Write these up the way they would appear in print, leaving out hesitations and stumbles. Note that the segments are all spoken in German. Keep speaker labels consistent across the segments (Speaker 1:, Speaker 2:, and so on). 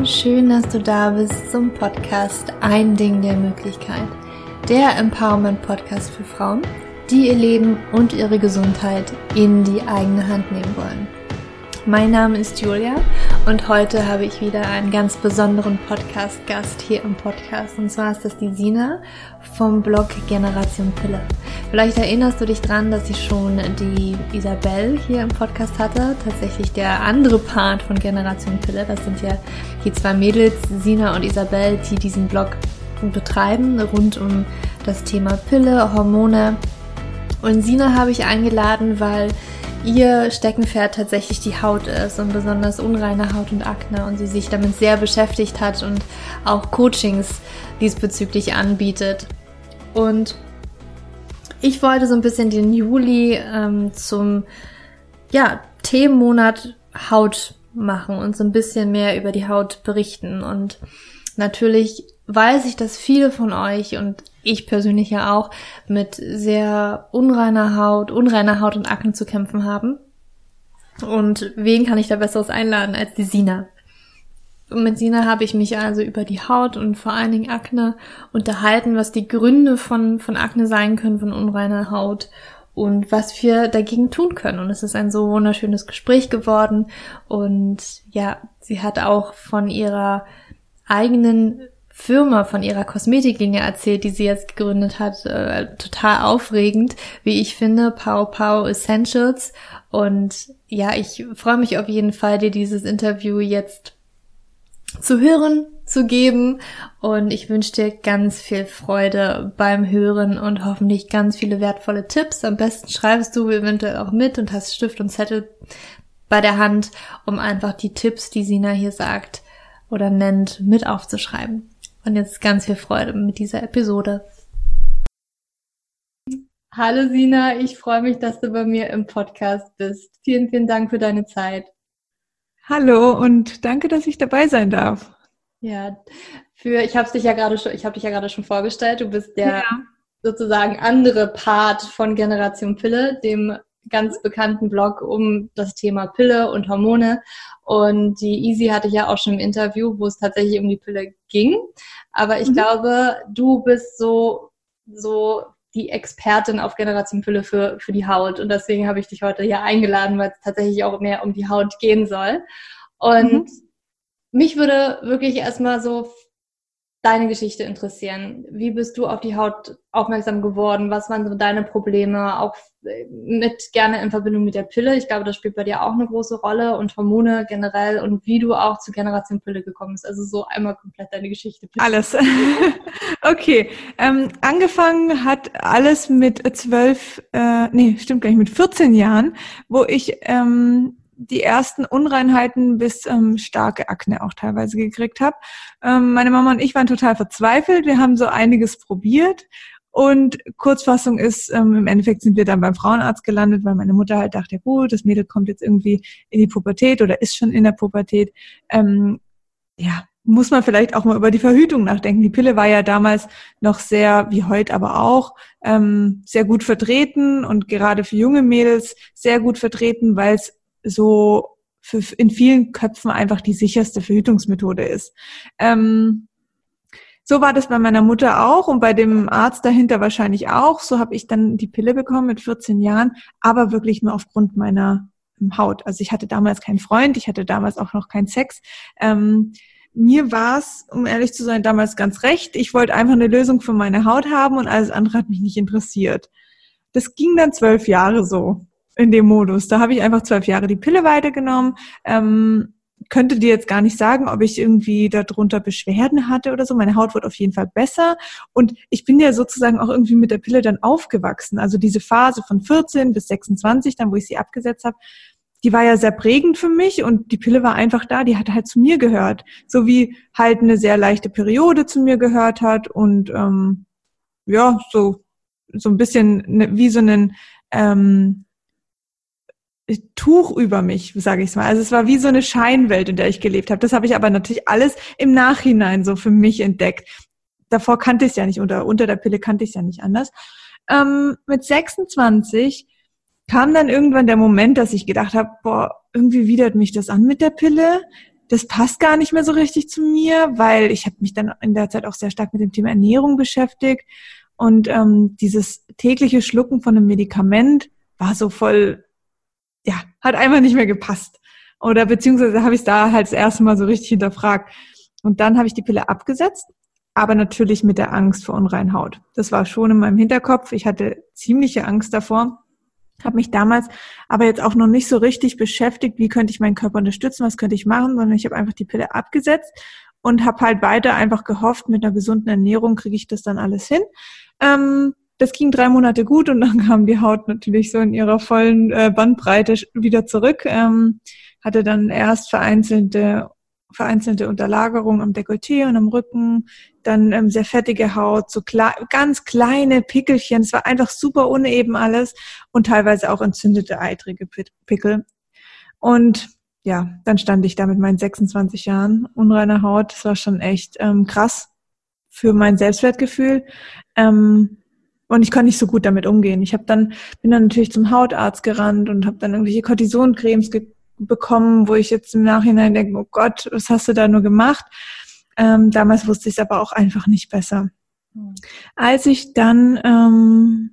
Speaker 1: Hallo, schön, dass du da bist zum Podcast Ein Ding der Möglichkeit. Der Empowerment-Podcast für Frauen, die ihr Leben und ihre Gesundheit in die eigene Hand nehmen wollen. Mein Name ist Julia und heute habe ich wieder einen ganz besonderen Podcast-Gast hier im Podcast. Und zwar ist das die Sina vom Blog Generation Pille. Vielleicht erinnerst du dich dran, dass ich schon die Isabel hier im Podcast hatte. Tatsächlich der andere Part von Generation Pille. Das sind ja die zwei Mädels, Sina und Isabel, die diesen Blog betreiben rund um das Thema Pille, Hormone. Und Sina habe ich eingeladen, weil ihr Steckenpferd tatsächlich die Haut ist und besonders unreine Haut und Akne und sie sich damit sehr beschäftigt hat und auch Coachings diesbezüglich anbietet. Und ich wollte so ein bisschen den Juli zum Themenmonat Haut machen und so ein bisschen mehr über die Haut berichten. Und natürlich weiß ich, dass viele von euch und ich persönlich ja auch mit sehr unreiner Haut und Akne zu kämpfen haben. Und wen kann ich da Besseres einladen als die Sina? Und mit Sina habe ich mich also über die Haut und vor allen Dingen Akne unterhalten, was die Gründe von Akne sein können, von unreiner Haut und was wir dagegen tun können. Und es ist ein so wunderschönes Gespräch geworden. Und ja, sie hat auch von ihrer eigenen Firma, von ihrer Kosmetiklinie erzählt, die sie jetzt gegründet hat. Total aufregend, wie ich finde, Pow Pow Essentials. Und ja, ich freue mich auf jeden Fall, dir dieses Interview jetzt zu hören, zu geben. Und ich wünsche dir ganz viel Freude beim Hören und hoffentlich ganz viele wertvolle Tipps. Am besten schreibst du eventuell auch mit und hast Stift und Zettel bei der Hand, um einfach die Tipps, die Sina hier sagt oder nennt, mit aufzuschreiben. Und jetzt ganz viel Freude mit dieser Episode. Hallo Sina, ich freue mich, dass du bei mir im Podcast bist. Vielen, vielen Dank für deine Zeit.
Speaker 2: Hallo und danke, dass ich dabei sein darf.
Speaker 1: Ja, ich habe dich ja gerade schon vorgestellt. Du bist der sozusagen andere Part von Generation Pille, dem ganz bekannten Blog um das Thema Pille und Hormone. Und die Easy hatte ich ja auch schon im Interview, wo es tatsächlich um die Pille ging. Aber ich glaube, du bist so die Expertin auf Generation Pille für die Haut. Und deswegen habe ich dich heute hier eingeladen, weil es tatsächlich auch mehr um die Haut gehen soll. Und mich würde wirklich erstmal so deine Geschichte interessieren. Wie bist du auf die Haut aufmerksam geworden? Was waren so deine Probleme? Auch gerne in Verbindung mit der Pille. Ich glaube, das spielt bei dir auch eine große Rolle und Hormone generell und wie du auch zur Generation Pille gekommen bist. Also so einmal komplett deine Geschichte. Bitte.
Speaker 2: Alles. Okay. Angefangen hat alles mit 14 Jahren, wo ich die ersten Unreinheiten bis starke Akne auch teilweise gekriegt habe. Meine Mama und ich waren total verzweifelt. Wir haben so einiges probiert und Kurzfassung ist, im Endeffekt sind wir dann beim Frauenarzt gelandet, weil meine Mutter halt dachte, ja gut, das Mädel kommt jetzt irgendwie in die Pubertät oder ist schon in der Pubertät. Muss man vielleicht auch mal über die Verhütung nachdenken. Die Pille war ja damals noch sehr, wie heute aber auch, sehr gut vertreten und gerade für junge Mädels sehr gut vertreten, weil es so in vielen Köpfen einfach die sicherste Verhütungsmethode ist. So war das bei meiner Mutter auch und bei dem Arzt dahinter wahrscheinlich auch. So habe ich dann die Pille bekommen mit 14 Jahren, aber wirklich nur aufgrund meiner Haut. Also ich hatte damals keinen Freund, ich hatte damals auch noch keinen Sex. Mir war es, um ehrlich zu sein, damals ganz recht. Ich wollte einfach eine Lösung für meine Haut haben und alles andere hat mich nicht interessiert. Das ging dann 12 Jahre so. In dem Modus. Da habe ich einfach 12 Jahre die Pille weitergenommen. Könnte dir jetzt gar nicht sagen, ob ich irgendwie darunter Beschwerden hatte oder so. Meine Haut wurde auf jeden Fall besser. Und ich bin ja sozusagen auch irgendwie mit der Pille dann aufgewachsen. Also diese Phase von 14 bis 26, dann wo ich sie abgesetzt habe, die war ja sehr prägend für mich und die Pille war einfach da, die hat halt zu mir gehört. So wie halt eine sehr leichte Periode zu mir gehört hat und so ein bisschen wie so einen Tuch über mich, sage ich mal. Also es war wie so eine Scheinwelt, in der ich gelebt habe. Das habe ich aber natürlich alles im Nachhinein so für mich entdeckt. Davor kannte ich es ja nicht, unter der Pille kannte ich es ja nicht anders. Mit 26 kam dann irgendwann der Moment, dass ich gedacht habe, irgendwie widert mich das an mit der Pille. das passt gar nicht mehr so richtig zu mir, weil ich habe mich dann in der Zeit auch sehr stark mit dem Thema Ernährung beschäftigt und dieses tägliche Schlucken von einem Medikament war so voll, ja, hat einfach nicht mehr gepasst. Oder beziehungsweise habe ich es da halt das erste Mal so richtig hinterfragt. Und dann habe ich die Pille abgesetzt, aber natürlich mit der Angst vor unreiner Haut. Das war schon in meinem Hinterkopf. Ich hatte ziemliche Angst davor. Habe mich damals aber jetzt auch noch nicht so richtig beschäftigt, wie könnte ich meinen Körper unterstützen, was könnte ich machen, sondern ich habe einfach die Pille abgesetzt und habe halt weiter einfach gehofft, mit einer gesunden Ernährung kriege ich das dann alles hin. Das ging 3 Monate gut und dann kam die Haut natürlich so in ihrer vollen Bandbreite wieder zurück. Hatte dann erst vereinzelte Unterlagerung am Dekolleté und am Rücken, dann sehr fettige Haut, so ganz kleine Pickelchen. Es war einfach super uneben alles und teilweise auch entzündete, eitrige Pickel. Und ja, dann stand ich da mit meinen 26 Jahren unreiner Haut. Das war schon echt krass für mein Selbstwertgefühl. Und ich konnte nicht so gut damit umgehen. Bin dann natürlich zum Hautarzt gerannt und habe dann irgendwelche Cortisoncremes bekommen, wo ich jetzt im Nachhinein denke, oh Gott, was hast du da nur gemacht? Damals wusste ich es aber auch einfach nicht besser. Als ich dann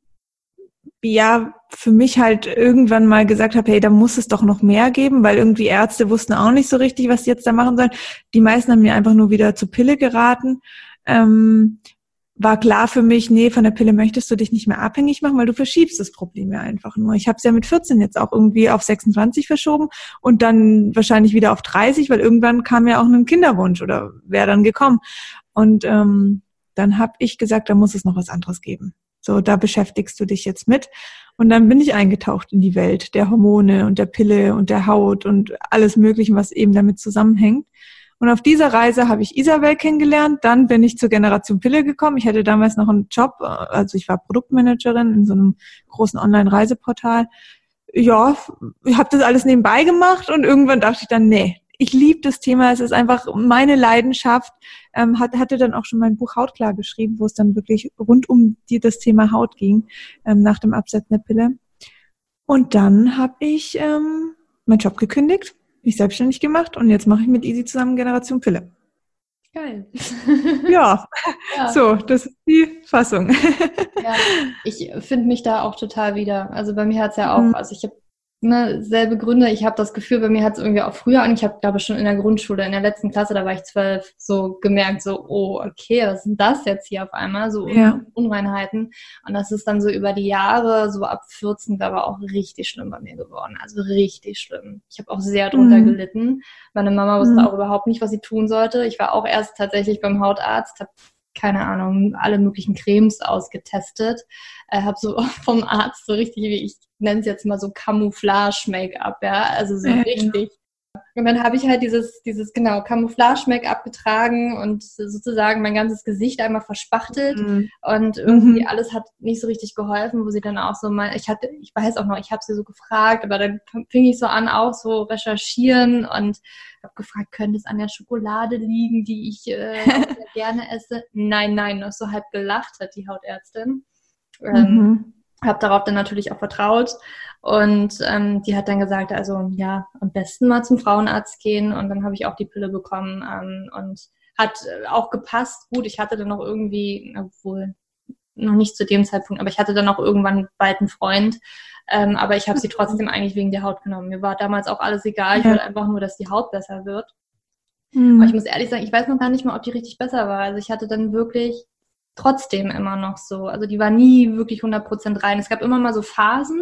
Speaker 2: für mich halt irgendwann mal gesagt habe, hey, da muss es doch noch mehr geben, weil irgendwie Ärzte wussten auch nicht so richtig, was sie jetzt da machen sollen. Die meisten haben mir einfach nur wieder zur Pille geraten. War klar für mich, nee, von der Pille möchtest du dich nicht mehr abhängig machen, weil du verschiebst das Problem ja einfach nur. Ich habe es ja mit 14 jetzt auch irgendwie auf 26 verschoben und dann wahrscheinlich wieder auf 30, weil irgendwann kam ja auch ein Kinderwunsch oder wäre dann gekommen. Und dann habe ich gesagt, da muss es noch was anderes geben. So, da beschäftigst du dich jetzt mit. Und dann bin ich eingetaucht in die Welt der Hormone und der Pille und der Haut und alles Mögliche, was eben damit zusammenhängt. Und auf dieser Reise habe ich Isabel kennengelernt. Dann bin ich zur Generation Pille gekommen. Ich hatte damals noch einen Job, also ich war Produktmanagerin in so einem großen Online-Reiseportal. Ja, ich habe das alles nebenbei gemacht und irgendwann dachte ich dann, nee, ich liebe das Thema. Es ist einfach meine Leidenschaft. Hatte dann auch schon mein Buch Hautklar geschrieben, wo es dann wirklich rund um das Thema Haut ging, nach dem Absetzen der Pille. Und dann habe ich meinen Job gekündigt, mich selbstständig gemacht und jetzt mache ich mit Isi zusammen Generation Pille.
Speaker 1: Geil.
Speaker 2: Ja, so, das ist die Fassung.
Speaker 1: Ja, ich finde mich da auch total wieder. Also bei mir hat es ja auch, also ich habe selbe Gründe. Ich habe das Gefühl, bei mir hat es irgendwie auch früher an. Ich habe, glaube ich, schon in der Grundschule, in der letzten Klasse, da war ich 12, so gemerkt, so, oh, okay, was ist denn das jetzt hier auf einmal? So Unreinheiten. Und das ist dann so über die Jahre, so ab 14, da war auch richtig schlimm bei mir geworden. Also richtig schlimm. Ich habe auch sehr drunter gelitten. Meine Mama wusste auch überhaupt nicht, was sie tun sollte. Ich war auch erst tatsächlich beim Hautarzt, habe keine Ahnung, alle möglichen Cremes ausgetestet. Habe so vom Arzt so richtig, wie ich nenne es jetzt mal so Camouflage-Make-up, ja, also so richtig. Und dann habe ich halt dieses Camouflage-Make-up getragen und sozusagen mein ganzes Gesicht einmal verspachtelt und irgendwie alles hat nicht so richtig geholfen, wo sie dann auch so mal, ich weiß auch noch, ich habe sie so gefragt, aber dann fing ich so an, auch so recherchieren und habe gefragt, könnte es an der Schokolade liegen, die ich auch sehr gerne esse? Nein, noch so halb gelacht hat die Hautärztin. Habe darauf dann natürlich auch vertraut und die hat dann gesagt, also ja, am besten mal zum Frauenarzt gehen und dann habe ich auch die Pille bekommen und hat auch gepasst. Gut, ich hatte dann noch irgendwie, obwohl noch nicht zu dem Zeitpunkt, aber ich hatte dann auch irgendwann bald einen Freund, aber ich habe sie trotzdem eigentlich wegen der Haut genommen. Mir war damals auch alles egal, ich wollte einfach nur, dass die Haut besser wird. Aber ich muss ehrlich sagen, ich weiß noch gar nicht mal, ob die richtig besser war. Also ich hatte dann wirklich trotzdem immer noch so, also die war nie wirklich 100% rein. Es gab immer mal so Phasen,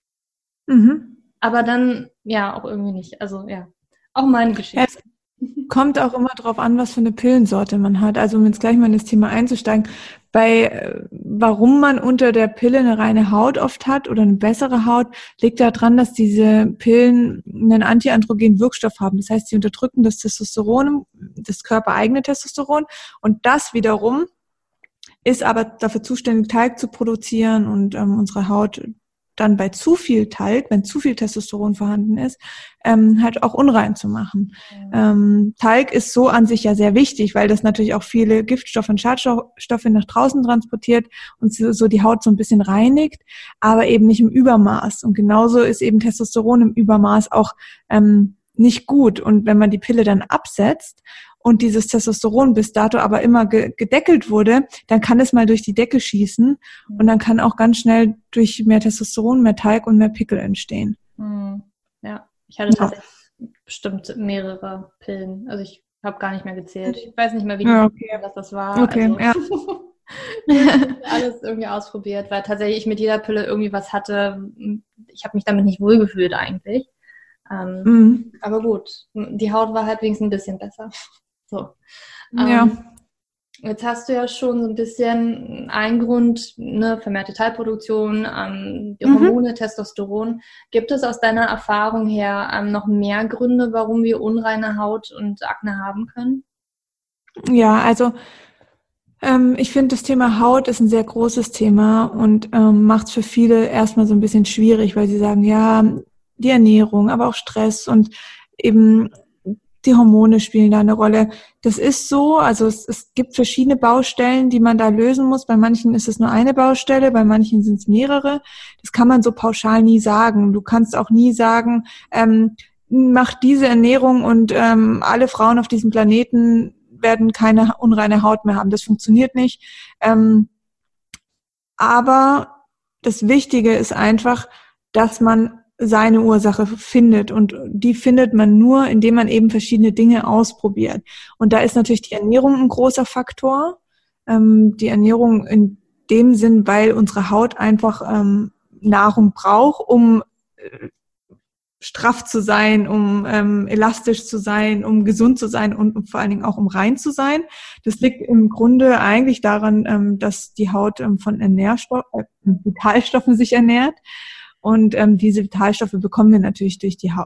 Speaker 1: aber dann, ja, auch irgendwie nicht. Also, ja, auch meine Geschichte.
Speaker 2: Es kommt auch immer drauf an, was für eine Pillensorte man hat. Also, um jetzt gleich mal in das Thema einzusteigen, warum man unter der Pille eine reine Haut oft hat oder eine bessere Haut, liegt daran, dass diese Pillen einen antiandrogenen Wirkstoff haben. Das heißt, sie unterdrücken das Testosteron, das körpereigene Testosteron und das wiederum ist aber dafür zuständig, Talg zu produzieren und unsere Haut dann bei zu viel Talg, wenn zu viel Testosteron vorhanden ist, halt auch unrein zu machen. Talg ist so an sich ja sehr wichtig, weil das natürlich auch viele Giftstoffe und Schadstoffe nach draußen transportiert und so die Haut so ein bisschen reinigt, aber eben nicht im Übermaß. Und genauso ist eben Testosteron im Übermaß auch nicht gut. Und wenn man die Pille dann absetzt und dieses Testosteron bis dato aber immer gedeckelt wurde, dann kann es mal durch die Decke schießen und dann kann auch ganz schnell durch mehr Testosteron, mehr Talg und mehr Pickel entstehen.
Speaker 1: Ja, ich hatte tatsächlich bestimmt mehrere Pillen. Also ich habe gar nicht mehr gezählt. Ich weiß nicht mehr, wie das war.
Speaker 2: Okay,
Speaker 1: also, alles irgendwie ausprobiert, weil tatsächlich ich mit jeder Pille irgendwie was hatte. Ich habe mich damit nicht wohlgefühlt eigentlich. Aber gut, die Haut war halt wenigstens ein bisschen besser. So. Jetzt hast du ja schon so ein bisschen einen Grund, ne, vermehrte Teilproduktion, die Hormone, Testosteron. Gibt es aus deiner Erfahrung her noch mehr Gründe, warum wir unreine Haut und Akne haben können?
Speaker 2: Ja, also ich finde, das Thema Haut ist ein sehr großes Thema und macht es für viele erstmal so ein bisschen schwierig, weil sie sagen, ja, die Ernährung, aber auch Stress und eben die Hormone spielen da eine Rolle. Das ist so, also es gibt verschiedene Baustellen, die man da lösen muss. Bei manchen ist es nur eine Baustelle, bei manchen sind es mehrere. Das kann man so pauschal nie sagen. Du kannst auch nie sagen, mach diese Ernährung und alle Frauen auf diesem Planeten werden keine unreine Haut mehr haben. Das funktioniert nicht. Aber das Wichtige ist einfach, dass man seine Ursache findet und die findet man nur, indem man eben verschiedene Dinge ausprobiert. Und da ist natürlich die Ernährung ein großer Faktor. Die Ernährung in dem Sinn, weil unsere Haut einfach Nahrung braucht, um straff zu sein, um elastisch zu sein, um gesund zu sein und vor allen Dingen auch um rein zu sein. Das liegt im Grunde eigentlich daran, dass die Haut von Vitalstoffen sich ernährt. Und diese Vitalstoffe bekommen wir natürlich durch die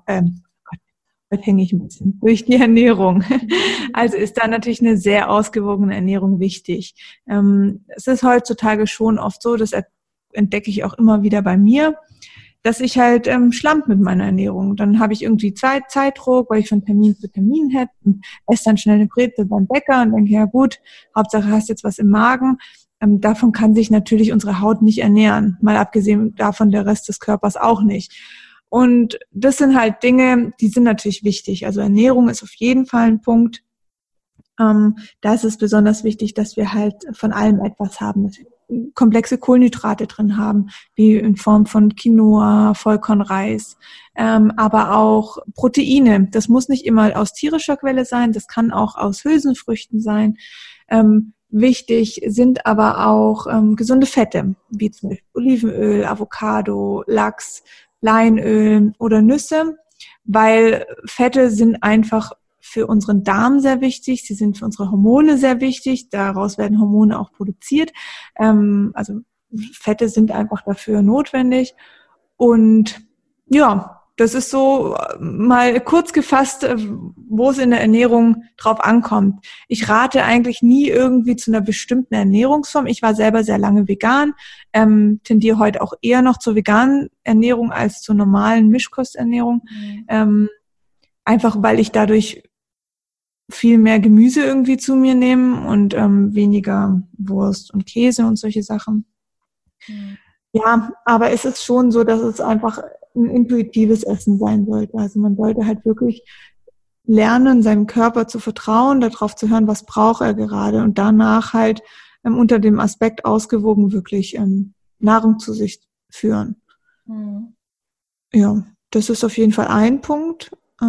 Speaker 2: durch die Ernährung. Also ist da natürlich eine sehr ausgewogene Ernährung wichtig. Es ist heutzutage schon oft so, das entdecke ich auch immer wieder bei mir, dass ich halt schlamp mit meiner Ernährung. Dann habe ich irgendwie Zeitdruck, weil ich von Termin zu Termin hätte und esse dann schnell eine Brezel beim Bäcker und denke, ja gut, Hauptsache hast jetzt was im Magen. Davon kann sich natürlich unsere Haut nicht ernähren, mal abgesehen davon der Rest des Körpers auch nicht. Und das sind halt Dinge, die sind natürlich wichtig. Also Ernährung ist auf jeden Fall ein Punkt. Da ist es besonders wichtig, dass wir halt von allem etwas haben, dass wir komplexe Kohlenhydrate drin haben, wie in Form von Quinoa, Vollkornreis, aber auch Proteine. Das muss nicht immer aus tierischer Quelle sein, das kann auch aus Hülsenfrüchten sein. Wichtig sind aber auch gesunde Fette, wie zum Beispiel Olivenöl, Avocado, Lachs, Leinöl oder Nüsse, weil Fette sind einfach für unseren Darm sehr wichtig, sie sind für unsere Hormone sehr wichtig, daraus werden Hormone auch produziert. Also Fette sind einfach dafür notwendig. Und ja, das ist so mal kurz gefasst, wo es in der Ernährung drauf ankommt. Ich rate eigentlich nie irgendwie zu einer bestimmten Ernährungsform. Ich war selber sehr lange vegan, tendiere heute auch eher noch zur veganen Ernährung als zur normalen Mischkosternährung. Einfach weil ich dadurch viel mehr Gemüse irgendwie zu mir nehme und weniger Wurst und Käse und solche Sachen. Ja, aber es ist schon so, dass es einfach ein intuitives Essen sein sollte. Also man sollte halt wirklich lernen, seinem Körper zu vertrauen, darauf zu hören, was braucht er gerade und danach halt unter dem Aspekt ausgewogen wirklich Nahrung zu sich führen. Ja, das ist auf jeden Fall ein Punkt.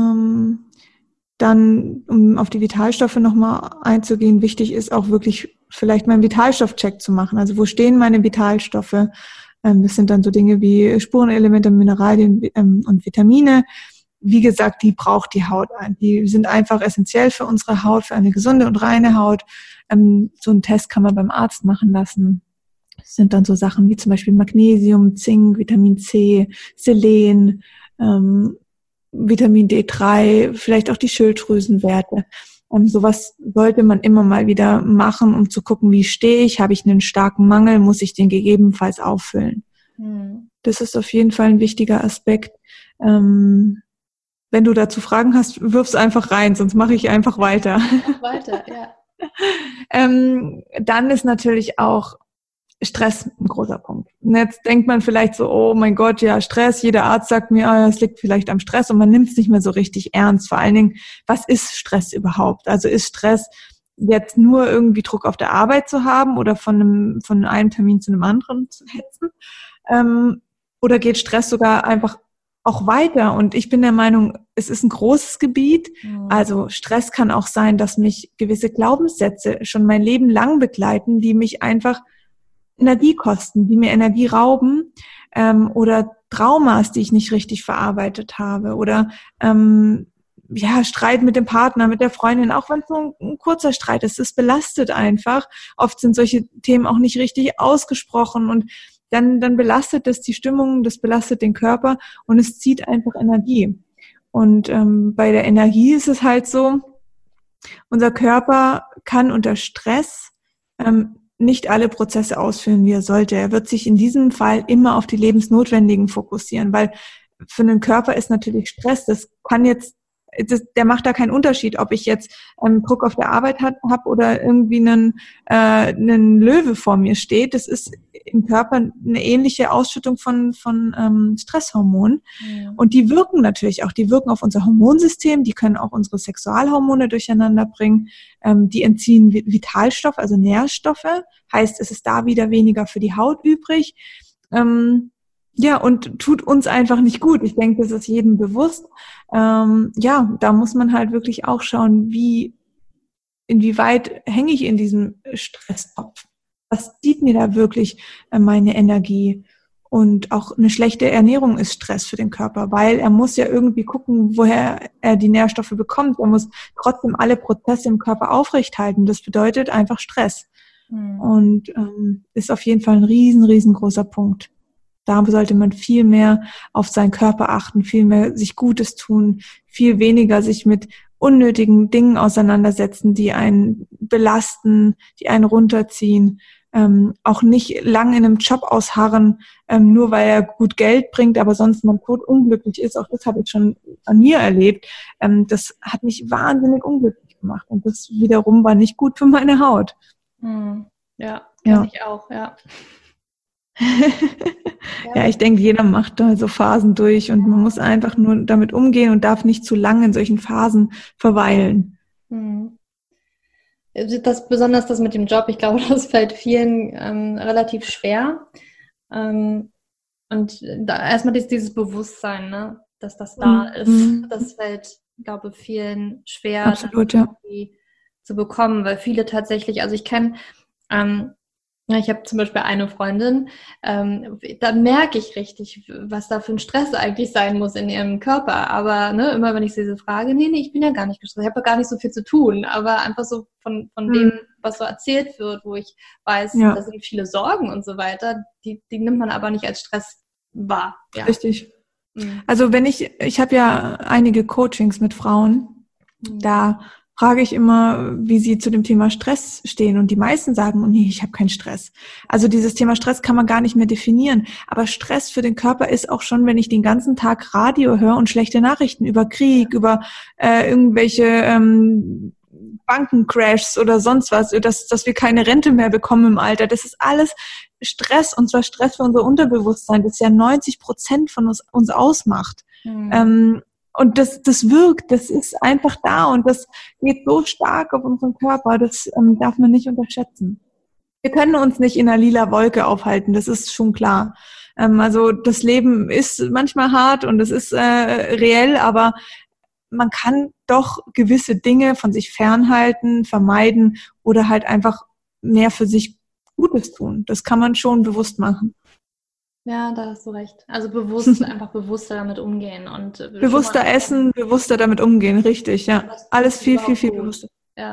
Speaker 2: Dann, um auf die Vitalstoffe nochmal einzugehen, wichtig ist auch wirklich vielleicht mal einen Vitalstoffcheck zu machen. Also wo stehen meine Vitalstoffe? Das sind dann so Dinge wie Spurenelemente, Mineralien und Vitamine. Wie gesagt, die braucht die Haut ein. Die sind einfach essentiell für unsere Haut, für eine gesunde und reine Haut. So einen Test kann man beim Arzt machen lassen. Das sind dann so Sachen wie zum Beispiel Magnesium, Zink, Vitamin C, Selen, Vitamin D3, vielleicht auch die Schilddrüsenwerte. Sowas sollte man immer mal wieder machen, um zu gucken, wie stehe ich, habe ich einen starken Mangel, muss ich den gegebenenfalls auffüllen. Das ist auf jeden Fall ein wichtiger Aspekt. Wenn du dazu Fragen hast, wirf's einfach rein, sonst mache ich einfach weiter.
Speaker 1: Weiter, ja.
Speaker 2: Dann ist natürlich auch Stress ein großer Punkt. Und jetzt denkt man vielleicht so, oh mein Gott, ja, Stress, jeder Arzt sagt mir, es liegt vielleicht am Stress und man nimmt es nicht mehr so richtig ernst. Vor allen Dingen, was ist Stress überhaupt? Also ist Stress jetzt nur irgendwie Druck auf der Arbeit zu haben oder von einem Termin zu einem anderen zu hetzen? Oder geht Stress sogar einfach auch weiter? Und ich bin der Meinung, es ist ein großes Gebiet. Also Stress kann auch sein, dass mich gewisse Glaubenssätze schon mein Leben lang begleiten, die mich einfach Energie kosten, die mir Energie rauben, oder Traumas, die ich nicht richtig verarbeitet habe, oder Streit mit dem Partner, mit der Freundin, auch wenn es nur ein kurzer Streit ist, es belastet einfach. Oft sind solche Themen auch nicht richtig ausgesprochen und dann belastet das die Stimmung, das belastet den Körper und es zieht einfach Energie. Und bei der Energie ist es halt so, unser Körper kann unter Stress nicht alle Prozesse ausführen, wie er sollte. Er wird sich in diesem Fall immer auf die lebensnotwendigen fokussieren, weil für den Körper ist natürlich Stress, der macht da keinen Unterschied, ob ich jetzt Druck auf der Arbeit habe oder irgendwie einen Löwe vor mir steht. Das ist im Körper eine ähnliche Ausschüttung von Stresshormonen. Ja. Und die wirken natürlich auch, die wirken auf unser Hormonsystem, die können auch unsere Sexualhormone durcheinander bringen, die entziehen Vitalstoffe, also Nährstoffe, heißt, es ist da wieder weniger für die Haut übrig. Und tut uns einfach nicht gut. Ich denke, das ist jedem bewusst. Da muss man halt wirklich auch schauen, inwieweit hänge ich in diesem Stresstopf? Was zieht mir da wirklich meine Energie? Und auch eine schlechte Ernährung ist Stress für den Körper, weil er muss ja irgendwie gucken, woher er die Nährstoffe bekommt. Er muss trotzdem alle Prozesse im Körper aufrechthalten. Das bedeutet einfach Stress. Und ist auf jeden Fall ein riesengroßer Punkt. Da sollte man viel mehr auf seinen Körper achten, viel mehr sich Gutes tun, viel weniger sich mit unnötigen Dingen auseinandersetzen, die einen belasten, die einen runterziehen. Auch nicht lang in einem Job ausharren, nur weil er gut Geld bringt, aber sonst man totunglücklich ist. Auch das habe ich schon an mir erlebt. Das hat mich wahnsinnig unglücklich gemacht. Und das wiederum war nicht gut für meine Haut.
Speaker 1: Ja, kann ich auch, ja.
Speaker 2: Ja, ich denke, jeder macht da so Phasen durch und man muss einfach nur damit umgehen und darf nicht zu lange in solchen Phasen verweilen.
Speaker 1: Besonders das mit dem Job, ich glaube, das fällt vielen relativ schwer. Und erstmal dieses Bewusstsein, ne, dass das da ist, das fällt, glaube ich, vielen schwer,
Speaker 2: absolut,
Speaker 1: das zu bekommen, weil viele tatsächlich, also ich kenne ich habe zum Beispiel eine Freundin, da merke ich richtig, was da für ein Stress eigentlich sein muss in ihrem Körper. Aber immer wenn ich sie so frage, nee, ich bin ja gar nicht gestresst, ich habe ja gar nicht so viel zu tun. Aber einfach so von dem, was so erzählt wird, wo ich weiß, da sind viele Sorgen und so weiter, die nimmt man aber nicht als Stress wahr. Ja.
Speaker 2: Richtig. Also ich habe ja einige Coachings mit Frauen, da frage ich immer, wie sie zu dem Thema Stress stehen. Und die meisten sagen, nee, ich habe keinen Stress. Also dieses Thema Stress kann man gar nicht mehr definieren. Aber Stress für den Körper ist auch schon, wenn ich den ganzen Tag Radio höre und schlechte Nachrichten über Krieg, über irgendwelche Bankencrashs oder sonst was, dass wir keine Rente mehr bekommen im Alter. Das ist alles Stress, und zwar Stress für unser Unterbewusstsein, das ja 90% von uns ausmacht. Und das wirkt, das ist einfach da und das geht so stark auf unseren Körper, das darf man nicht unterschätzen. Wir können uns nicht in einer lila Wolke aufhalten, das ist schon klar. Also das Leben ist manchmal hart und es ist reell, aber man kann doch gewisse Dinge von sich fernhalten, vermeiden oder halt einfach mehr für sich Gutes tun. Das kann man schon bewusst machen.
Speaker 1: Ja, da hast du recht. Also einfach bewusster damit umgehen und
Speaker 2: bewusster essen, bewusster damit umgehen, richtig, ja. Alles viel bewusster.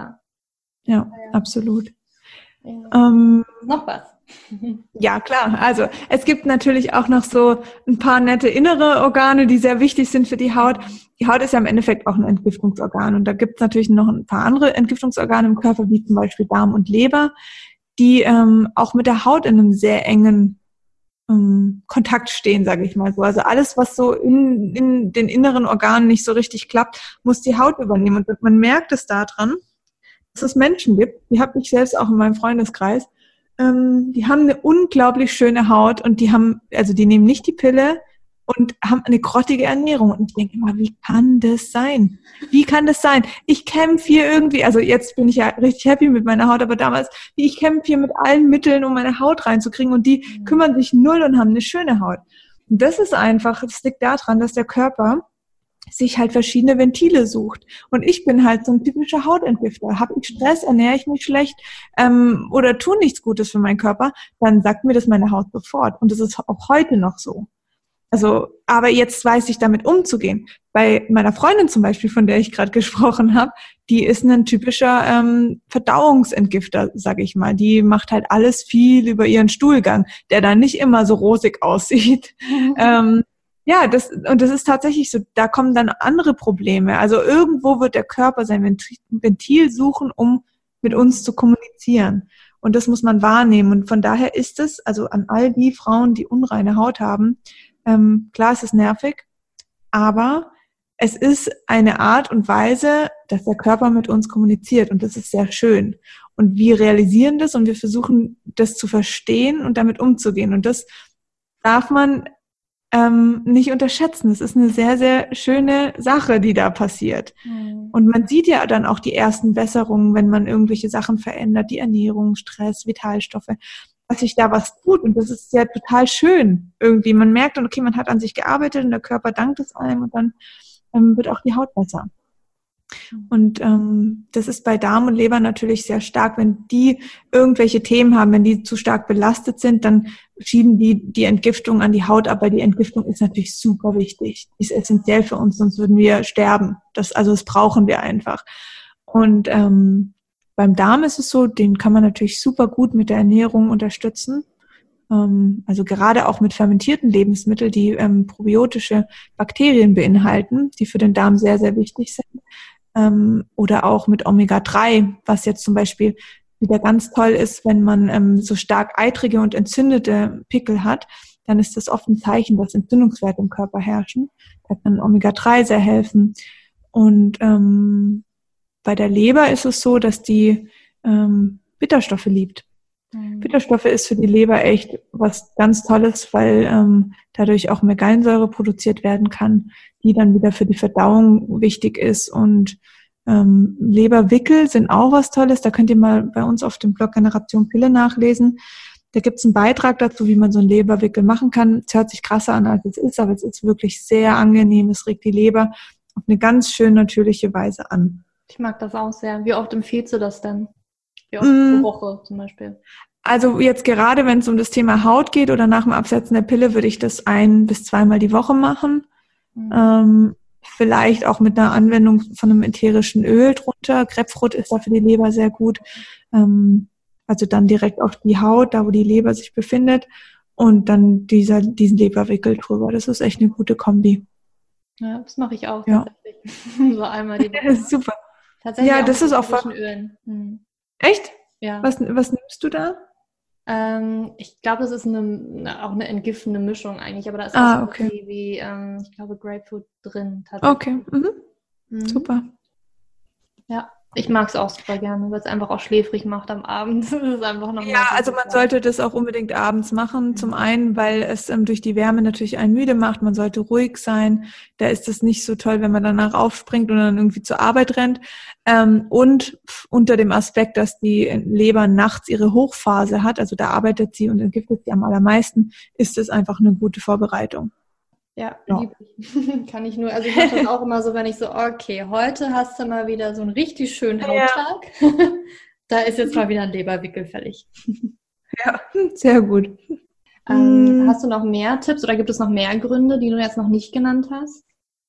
Speaker 2: Ja, absolut.
Speaker 1: Ja. Noch was?
Speaker 2: Ja, klar. Also es gibt natürlich auch noch so ein paar nette innere Organe, die sehr wichtig sind für die Haut. Die Haut ist ja im Endeffekt auch ein Entgiftungsorgan und da gibt es natürlich noch ein paar andere Entgiftungsorgane im Körper, wie zum Beispiel Darm und Leber, die auch mit der Haut in einem sehr engen Kontakt stehen, sage ich mal so. Also alles, was so in den inneren Organen nicht so richtig klappt, muss die Haut übernehmen. Und man merkt es daran, dass es Menschen gibt, die habe ich selbst auch in meinem Freundeskreis, die haben eine unglaublich schöne Haut und die nehmen nicht die Pille und haben eine grottige Ernährung. Und ich denke immer, wie kann das sein? Wie kann das sein? Ich kämpfe hier irgendwie, also jetzt bin ich ja richtig happy mit meiner Haut, aber damals, ich kämpfe hier mit allen Mitteln, um meine Haut reinzukriegen und die kümmern sich null und haben eine schöne Haut. Und das liegt daran, dass der Körper sich halt verschiedene Ventile sucht. Und ich bin halt so ein typischer Hautentgifter. Habe ich Stress, ernähre ich mich schlecht oder tue nichts Gutes für meinen Körper, dann sagt mir das meine Haut sofort. Und das ist auch heute noch so. Also, aber jetzt weiß ich damit umzugehen. Bei meiner Freundin zum Beispiel, von der ich gerade gesprochen habe, die ist ein typischer Verdauungsentgifter, sage ich mal. Die macht halt alles viel über ihren Stuhlgang, der dann nicht immer so rosig aussieht. Ja, das ist tatsächlich so, da kommen dann andere Probleme. Also irgendwo wird der Körper sein Ventil suchen, um mit uns zu kommunizieren. Und das muss man wahrnehmen. Und von daher ist es, also an all die Frauen, die unreine Haut haben, klar, es ist nervig, aber es ist eine Art und Weise, dass der Körper mit uns kommuniziert und das ist sehr schön. Und wir realisieren das und wir versuchen, das zu verstehen und damit umzugehen. Und das darf man nicht unterschätzen. Es ist eine sehr, sehr schöne Sache, die da passiert. Und man sieht ja dann auch die ersten Besserungen, wenn man irgendwelche Sachen verändert, die Ernährung, Stress, Vitalstoffe, dass sich da was tut. Und das ist ja total schön irgendwie. Man merkt dann, okay, man hat an sich gearbeitet und der Körper dankt es einem und dann wird auch die Haut besser. Und das ist bei Darm und Leber natürlich sehr stark. Wenn die irgendwelche Themen haben, wenn die zu stark belastet sind, dann schieben die Entgiftung an die Haut ab, weil die Entgiftung ist natürlich super wichtig. Die ist essentiell für uns, sonst würden wir sterben. Das brauchen wir einfach. Und beim Darm ist es so, den kann man natürlich super gut mit der Ernährung unterstützen. Also gerade auch mit fermentierten Lebensmitteln, die probiotische Bakterien beinhalten, die für den Darm sehr, sehr wichtig sind. Oder auch mit Omega-3, was jetzt zum Beispiel wieder ganz toll ist, wenn man so stark eitrige und entzündete Pickel hat, dann ist das oft ein Zeichen, dass Entzündungswerte im Körper herrschen. Da kann Omega-3 sehr helfen. Und bei der Leber ist es so, dass die Bitterstoffe liebt. Bitterstoffe ist für die Leber echt was ganz Tolles, weil dadurch auch mehr Gallensäure produziert werden kann, die dann wieder für die Verdauung wichtig ist. Und Leberwickel sind auch was Tolles. Da könnt ihr mal bei uns auf dem Blog Generation Pille nachlesen. Da gibt es einen Beitrag dazu, wie man so einen Leberwickel machen kann. Es hört sich krasser an, als es ist, aber es ist wirklich sehr angenehm. Es regt die Leber auf eine ganz schön natürliche Weise an.
Speaker 1: Ich mag das auch sehr. Wie oft empfiehlst du das denn? Wie oft pro Woche zum Beispiel?
Speaker 2: Also jetzt gerade, wenn es um das Thema Haut geht oder nach dem Absetzen der Pille, würde ich das 1- bis 2-mal die Woche machen. Vielleicht auch mit einer Anwendung von einem ätherischen Öl drunter. Grapefruit ist da für die Leber sehr gut. Also dann direkt auf die Haut, da wo die Leber sich befindet. Und dann diesen Leberwickel drüber. Das ist echt eine gute Kombi.
Speaker 1: Ja, das mache ich auch tatsächlich. So einmal die Woche.
Speaker 2: Das ist super.
Speaker 1: Tatsächlich
Speaker 2: ja,
Speaker 1: auch
Speaker 2: das ist auch
Speaker 1: voll. Ölen.
Speaker 2: Echt?
Speaker 1: Ja.
Speaker 2: Was nimmst du da?
Speaker 1: Ich glaube, das ist auch eine entgiftende Mischung eigentlich, aber da ist auch
Speaker 2: okay.
Speaker 1: wie ich glaube, Grapefruit drin.
Speaker 2: Okay, super.
Speaker 1: Ja, ich mag es auch super gerne, weil es einfach auch schläfrig macht am Abend. Das ist einfach noch
Speaker 2: also man sollte das auch unbedingt abends machen. Zum einen, weil es durch die Wärme natürlich einen müde macht. Man sollte ruhig sein. Da ist es nicht so toll, wenn man danach aufspringt und dann irgendwie zur Arbeit rennt. Und unter dem Aspekt, dass die Leber nachts ihre Hochphase hat, also da arbeitet sie und entgiftet sie am allermeisten, ist es einfach eine gute Vorbereitung.
Speaker 1: Ja, lieb ich. Kann ich nur, also ich mache das auch immer so, wenn ich so, okay, heute hast du mal wieder so einen richtig schönen Hauttag. Ja. Da ist jetzt mal wieder ein Leberwickel fällig.
Speaker 2: Ja, sehr gut.
Speaker 1: Hast du noch mehr Tipps oder gibt es noch mehr Gründe, die du jetzt noch nicht genannt hast?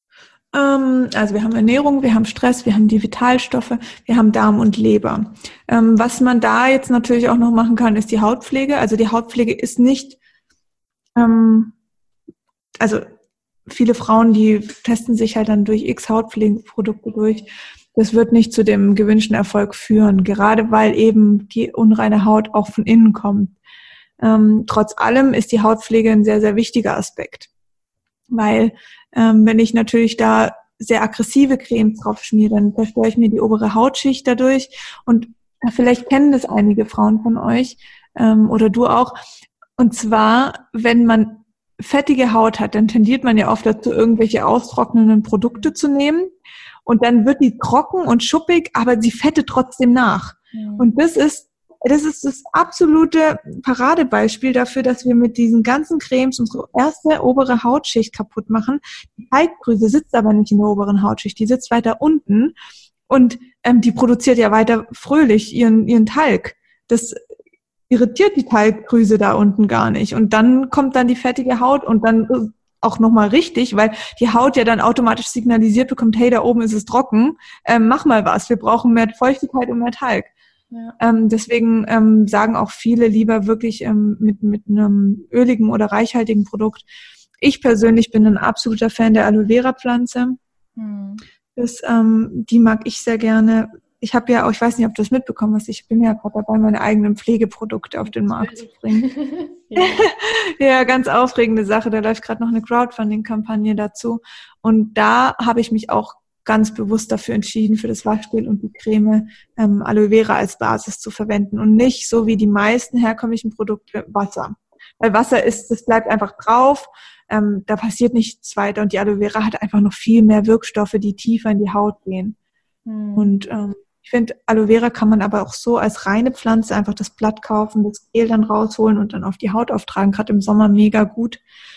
Speaker 2: Also wir haben Ernährung, wir haben Stress, wir haben die Vitalstoffe, wir haben Darm und Leber. Was man da jetzt natürlich auch noch machen kann, ist die Hautpflege. Also die Hautpflege ist nicht, also viele Frauen, die testen sich halt dann durch X Hautpflegeprodukte durch. Das wird nicht zu dem gewünschten Erfolg führen, gerade weil eben die unreine Haut auch von innen kommt. Trotz allem ist die Hautpflege ein sehr, sehr wichtiger Aspekt, weil wenn ich natürlich da sehr aggressive Cremes drauf schmiere, dann zerstöre ich mir die obere Hautschicht dadurch und vielleicht kennen das einige Frauen von euch. oder du auch. Und zwar, wenn man fettige Haut hat, dann tendiert man ja oft dazu, irgendwelche austrocknenden Produkte zu nehmen. Und dann wird die trocken und schuppig, aber sie fettet trotzdem nach. Und das ist das absolute Paradebeispiel dafür, dass wir mit diesen ganzen Cremes unsere erste obere Hautschicht kaputt machen. Die Talgdrüse sitzt aber nicht in der oberen Hautschicht, die sitzt weiter unten und die produziert ja weiter fröhlich ihren Talg. Das irritiert die Talgdrüse da unten gar nicht. Und dann kommt dann die fettige Haut und dann auch nochmal richtig, weil die Haut ja dann automatisch signalisiert bekommt, hey, da oben ist es trocken, mach mal was, wir brauchen mehr Feuchtigkeit und mehr Talg. Ja. Deswegen sagen auch viele lieber wirklich mit einem öligen oder reichhaltigen Produkt. Ich persönlich bin ein absoluter Fan der Aloe Vera Pflanze. Die mag ich sehr gerne. Ich habe ja auch, ich weiß nicht, ob du das mitbekommen hast, ich bin ja gerade dabei, meine eigenen Pflegeprodukte auf den Markt zu bringen. Ja, ganz aufregende Sache. Da läuft gerade noch eine Crowdfunding-Kampagne dazu. Und da habe ich mich auch ganz bewusst dafür entschieden, für das Waschgel und die Creme Aloe Vera als Basis zu verwenden und nicht so wie die meisten herkömmlichen Produkte Wasser. Weil Wasser das bleibt einfach drauf, da passiert nichts weiter und die Aloe Vera hat einfach noch viel mehr Wirkstoffe, die tiefer in die Haut gehen. Und ich finde, Aloe Vera kann man aber auch so als reine Pflanze einfach das Blatt kaufen, das Gel dann rausholen und dann auf die Haut auftragen, gerade im Sommer mega gut.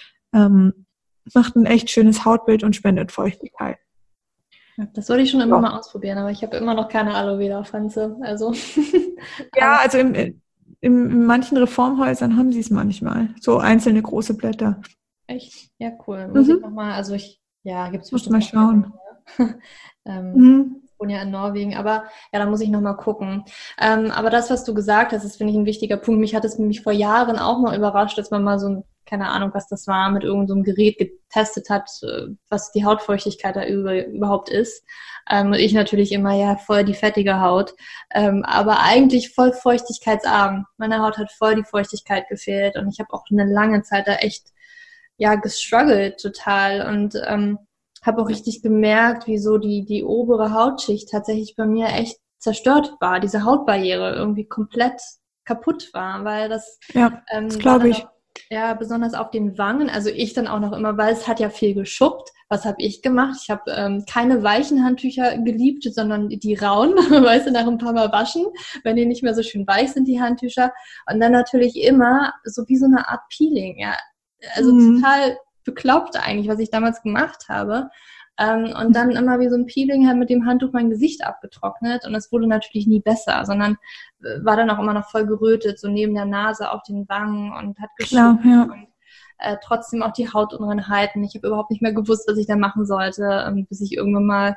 Speaker 2: Macht ein echt schönes Hautbild und spendet Feuchtigkeit.
Speaker 1: Das wollte ich schon immer mal ausprobieren, aber ich habe immer noch keine Aloe Vera Pflanze. Also
Speaker 2: ja, also in manchen Reformhäusern haben sie es manchmal. So einzelne große Blätter.
Speaker 1: Echt? Ja, cool. Muss ich nochmal, also gibt's bestimmt
Speaker 2: mal schauen.
Speaker 1: Ich wohne ja in Norwegen, aber ja, da muss ich nochmal gucken. Aber das, was du gesagt hast, das finde ich ein wichtiger Punkt. Mich hat es nämlich vor Jahren auch mal überrascht, dass man mal so keine Ahnung, was das war, mit irgendeinem Gerät getestet hat, was die Hautfeuchtigkeit da überhaupt ist. Und ich natürlich immer, voll die fettige Haut, aber eigentlich voll feuchtigkeitsarm. Meine Haut hat voll die Feuchtigkeit gefehlt und ich habe auch eine lange Zeit da echt, gestruggelt total und habe auch richtig gemerkt, wie so die obere Hautschicht tatsächlich bei mir echt zerstört war, diese Hautbarriere irgendwie komplett kaputt war, weil das
Speaker 2: das glaube ich.
Speaker 1: Ja, besonders auf den Wangen, also ich dann auch noch immer, weil es hat ja viel geschuppt. Was habe ich gemacht? Ich habe keine weichen Handtücher geliebt, sondern die rauen, weißt du, nach ein paar Mal waschen, wenn die nicht mehr so schön weich sind, die Handtücher. Und dann natürlich immer so wie so eine Art Peeling, ja. Also total bekloppt eigentlich, was ich damals gemacht habe. Und dann immer wie so ein Peeling halt mit dem Handtuch mein Gesicht abgetrocknet und es wurde natürlich nie besser, sondern war dann auch immer noch voll gerötet, so neben der Nase auf den Wangen und hat geschuppt und trotzdem auch die Hautunreinheiten. Ich habe überhaupt nicht mehr gewusst, was ich da machen sollte, bis ich irgendwann mal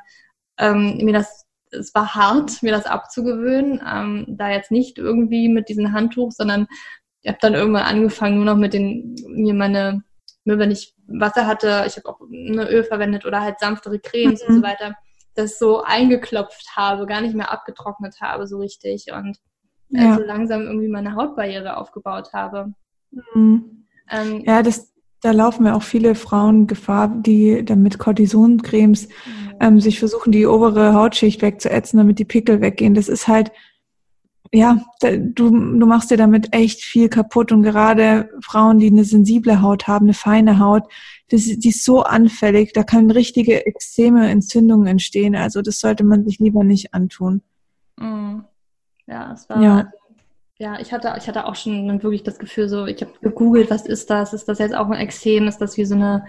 Speaker 1: es war hart, mir das abzugewöhnen, da jetzt nicht irgendwie mit diesem Handtuch, sondern ich habe dann irgendwann angefangen, nur noch mit wenn ich Wasser hatte, ich habe auch eine Öl verwendet oder halt sanftere Cremes und so weiter, das so eingeklopft habe, gar nicht mehr abgetrocknet habe so richtig und so langsam irgendwie meine Hautbarriere aufgebaut habe.
Speaker 2: Da laufen ja auch viele Frauen Gefahr, die dann mit Cortisoncremes sich versuchen, die obere Hautschicht wegzuätzen, damit die Pickel weggehen. Das ist halt, du machst dir damit echt viel kaputt und gerade Frauen, die eine sensible Haut haben, eine feine Haut, die ist so anfällig, da können richtige extreme Entzündungen entstehen, also das sollte man sich lieber nicht antun.
Speaker 1: Ja, es war, ich hatte auch schon wirklich das Gefühl, so, ich habe gegoogelt, was ist das jetzt auch ein Ekzem, ist das wie so eine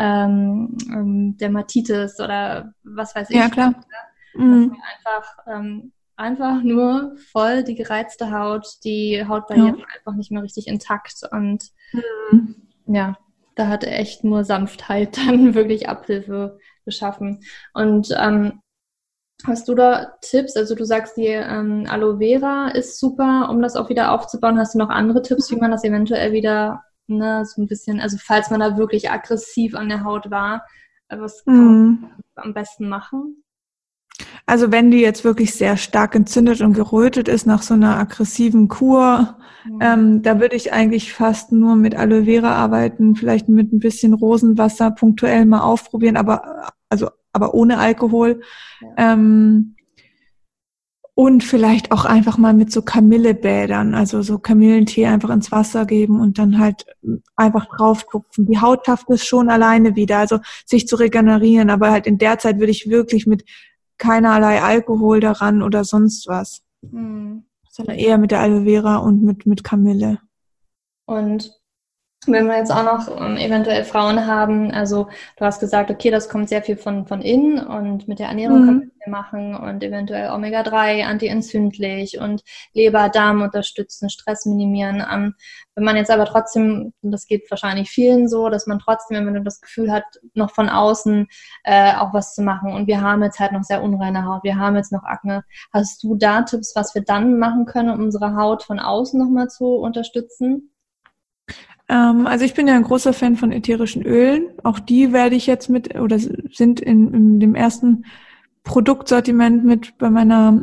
Speaker 1: Dermatitis oder was weiß ich.
Speaker 2: Ja, klar.
Speaker 1: Dass man einfach nur voll die gereizte Haut, die Hautbarriere einfach nicht mehr richtig intakt und da hat echt nur Sanftheit dann wirklich Abhilfe geschaffen. Und hast du da Tipps? Also du sagst, die Aloe Vera ist super, um das auch wieder aufzubauen. Hast du noch andere Tipps, wie man das eventuell wieder so ein bisschen, also falls man da wirklich aggressiv an der Haut war, was kann man am besten machen?
Speaker 2: Also wenn die jetzt wirklich sehr stark entzündet und gerötet ist nach so einer aggressiven Kur, da würde ich eigentlich fast nur mit Aloe Vera arbeiten, vielleicht mit ein bisschen Rosenwasser punktuell mal aufprobieren, aber ohne Alkohol. Und vielleicht auch einfach mal mit so Kamillebädern, also so Kamillentee einfach ins Wasser geben und dann halt einfach drauf tupfen. Die Haut schafft es schon alleine wieder, also sich zu regenerieren, aber halt in der Zeit würde ich wirklich mit keinerlei Alkohol daran oder sonst was. Sondern eher mit der Aloe Vera und mit Kamille.
Speaker 1: Und wenn wir jetzt auch noch eventuell Frauen haben, also du hast gesagt, okay, das kommt sehr viel von innen und mit der Ernährung können wir viel machen und eventuell Omega-3, antientzündlich und Leber, Darm unterstützen, Stress minimieren. Wenn man jetzt aber trotzdem, und das geht wahrscheinlich vielen so, dass man trotzdem, wenn man das Gefühl hat, noch von außen auch was zu machen und wir haben jetzt halt noch sehr unreine Haut, wir haben jetzt noch Akne. Hast du da Tipps, was wir dann machen können, um unsere Haut von außen nochmal zu unterstützen?
Speaker 2: Also ich bin ja ein großer Fan von ätherischen Ölen. Auch die werde ich jetzt sind in dem ersten Produktsortiment mit bei meiner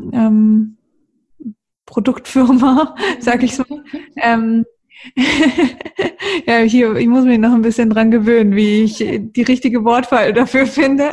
Speaker 2: Produktfirma, sag ich so. Ja, ich muss mich noch ein bisschen dran gewöhnen, wie ich die richtige Wortwahl dafür finde.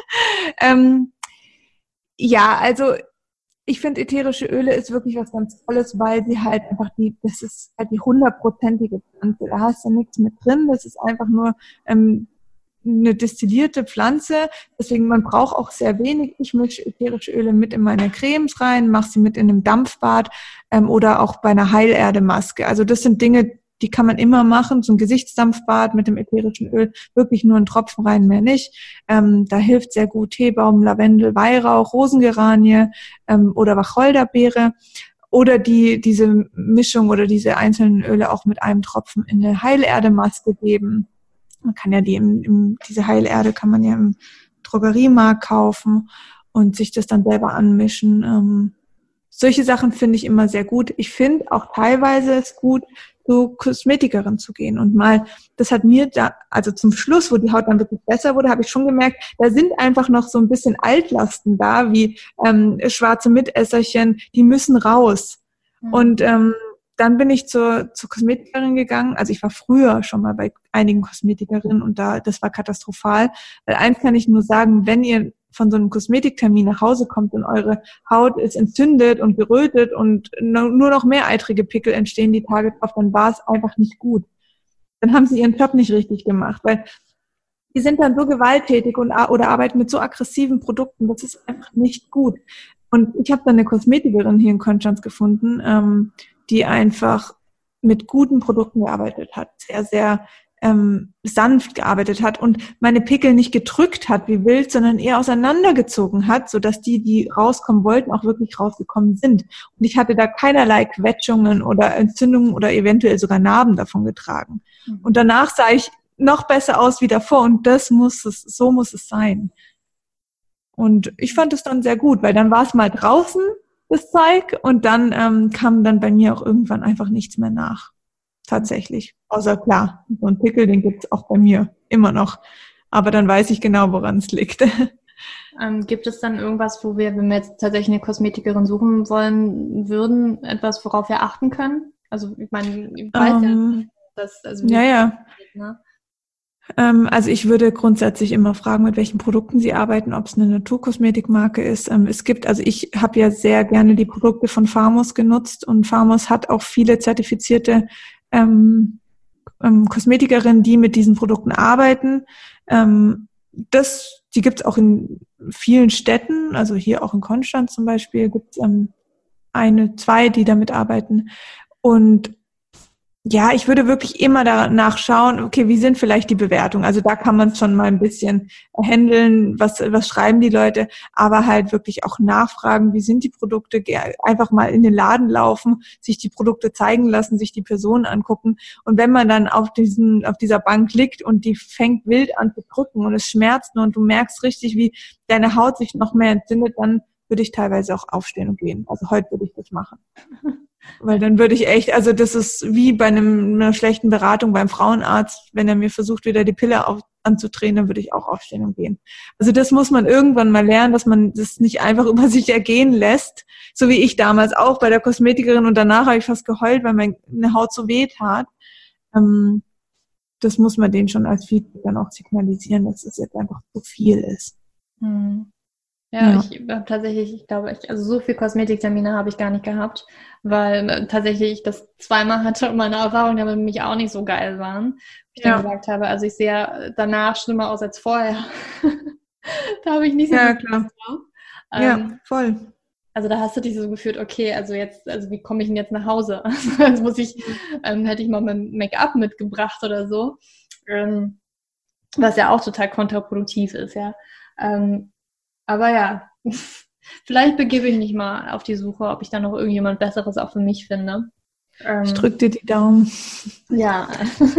Speaker 2: Ja, also ich finde, ätherische Öle ist wirklich was ganz Tolles, weil sie halt einfach das ist halt die 100%ige Pflanze. Da hast du nichts mit drin. Das ist einfach nur eine destillierte Pflanze. Deswegen, man braucht auch sehr wenig. Ich mische ätherische Öle mit in meine Cremes rein, mache sie mit in einem Dampfbad oder auch bei einer Heilerde-Maske. Also das sind Dinge, die kann man immer machen. So ein Gesichtsdampfbad mit dem ätherischen Öl, wirklich nur einen Tropfen rein, mehr nicht. Da hilft sehr gut Teebaum, Lavendel, Weihrauch, Rosengeranie oder Wacholderbeere. Oder diese Mischung oder diese einzelnen Öle auch mit einem Tropfen in eine Heilerde-Maske geben. Man kann ja diese Heilerde kann man ja im Drogeriemarkt kaufen und sich das dann selber anmischen. Solche Sachen finde ich immer sehr gut. Ich finde auch teilweise es gut, zu Kosmetikerin zu gehen und mal, das hat mir da, also zum Schluss, wo die Haut dann wirklich besser wurde, habe ich schon gemerkt, da sind einfach noch so ein bisschen Altlasten da, wie schwarze Mitesserchen, die müssen raus. Und dann bin ich zur Kosmetikerin gegangen. Also ich war früher schon mal bei einigen Kosmetikerinnen und das war katastrophal. Weil eins kann ich nur sagen, wenn ihr von so einem Kosmetiktermin nach Hause kommt und eure Haut ist entzündet und gerötet und nur noch mehr eitrige Pickel entstehen die Tage drauf, dann war es einfach nicht gut. Dann haben sie ihren Job nicht richtig gemacht, weil die sind dann so gewalttätig oder arbeiten mit so aggressiven Produkten, das ist einfach nicht gut. Und ich habe dann eine Kosmetikerin hier in Konstanz gefunden, die einfach mit guten Produkten gearbeitet hat, sehr, sehr sanft gearbeitet hat und meine Pickel nicht gedrückt hat wie wild, sondern eher auseinandergezogen hat, sodass die rauskommen wollten, auch wirklich rausgekommen sind. Und ich hatte da keinerlei Quetschungen oder Entzündungen oder eventuell sogar Narben davon getragen. Und danach sah ich noch besser aus wie davor und so muss es sein. Und ich fand es dann sehr gut, weil dann war es mal draußen, das Zeug, und dann kam dann bei mir auch irgendwann einfach nichts mehr nach. Tatsächlich. Außer klar, so ein Pickel, den gibt's auch bei mir immer noch. Aber dann weiß ich genau, woran es liegt.
Speaker 1: Gibt es dann irgendwas, wenn wir jetzt tatsächlich eine Kosmetikerin suchen wollen würden, etwas, worauf wir achten können? Also ich meine, ich weiß ja, dass
Speaker 2: ja. Ne? Also ich würde grundsätzlich immer fragen, mit welchen Produkten sie arbeiten, ob es eine Naturkosmetikmarke ist. Ich habe ja sehr gerne die Produkte von Farmos genutzt und Farmos hat auch viele zertifizierte Kosmetikerinnen, die mit diesen Produkten arbeiten. Die gibt es auch in vielen Städten, also hier auch in Konstanz zum Beispiel gibt es zwei, die damit arbeiten. Und ja, ich würde wirklich immer danach schauen, okay, wie sind vielleicht die Bewertungen? Also da kann man schon mal ein bisschen handeln, was schreiben die Leute, aber halt wirklich auch nachfragen, wie sind die Produkte, einfach mal in den Laden laufen, sich die Produkte zeigen lassen, sich die Personen angucken. Und wenn man dann auf dieser Bank liegt und die fängt wild an zu drücken und es schmerzt nur und du merkst richtig, wie deine Haut sich noch mehr entzündet, dann würde ich teilweise auch aufstehen und gehen. Also heute würde ich das machen. Weil dann würde ich echt, also das ist wie bei einer schlechten Beratung beim Frauenarzt, wenn er mir versucht, wieder die Pille anzudrehen, dann würde ich auch aufstehen und gehen. Also das muss man irgendwann mal lernen, dass man das nicht einfach über sich ergehen lässt, so wie ich damals auch bei der Kosmetikerin und danach habe ich fast geheult, weil meine Haut so weh tat. Das muss man denen schon als Feedback dann auch signalisieren, dass es jetzt einfach zu viel ist.
Speaker 1: Ja, ich habe tatsächlich, ich glaube, also so viel Kosmetiktermine habe ich gar nicht gehabt, weil tatsächlich ich das zweimal hatte und meine Erfahrungen damit nämlich auch nicht so geil waren. Ich dann
Speaker 2: Ja,
Speaker 1: gesagt habe, also ich sehe danach schlimmer aus als vorher. Da habe ich nicht so
Speaker 2: ja,
Speaker 1: viel
Speaker 2: klar.
Speaker 1: Lust drauf.
Speaker 2: Ja,
Speaker 1: Ähm,
Speaker 2: voll.
Speaker 1: also da hast du dich so gefühlt, okay, also jetzt, also wie komme ich denn jetzt nach Hause? Also jetzt muss ich, hätte ich mal mein Make-up mitgebracht oder so. Ähm, Was ja auch total kontraproduktiv ist, ja. Ähm, aber ja, vielleicht begebe ich mich mal auf die Suche, ob ich da noch irgendjemand Besseres auch für mich finde.
Speaker 2: Ich
Speaker 1: Ähm,
Speaker 2: drücke dir die Daumen.
Speaker 1: ja,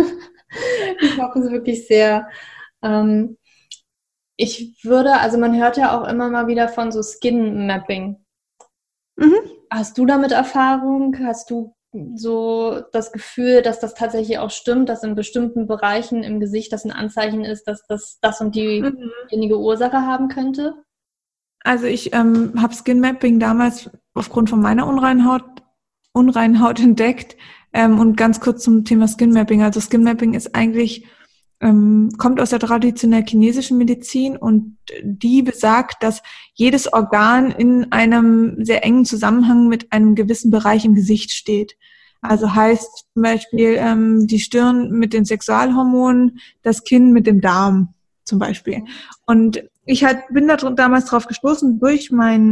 Speaker 1: ich hoffe es wirklich sehr. Ähm, Ich würde, also man hört ja auch immer mal wieder von so Skin Mapping.
Speaker 2: Mhm.
Speaker 1: Hast du damit Erfahrung? Hast du so das Gefühl, dass das tatsächlich auch stimmt, dass in bestimmten Bereichen im Gesicht das ein Anzeichen ist, dass das und
Speaker 2: Mhm.
Speaker 1: diejenige Ursache haben könnte?
Speaker 2: Also ich habe Skin Mapping damals aufgrund von meiner Unreinhaut entdeckt. Und ganz kurz zum Thema Skin Mapping. Also Skin Mapping ist eigentlich, kommt aus der traditionell chinesischen Medizin und die besagt, dass jedes Organ in einem sehr engen Zusammenhang mit einem gewissen Bereich im Gesicht steht. Also heißt zum Beispiel die Stirn mit den Sexualhormonen, das Kinn mit dem Darm zum Beispiel. Und bin da damals drauf gestoßen durch meinen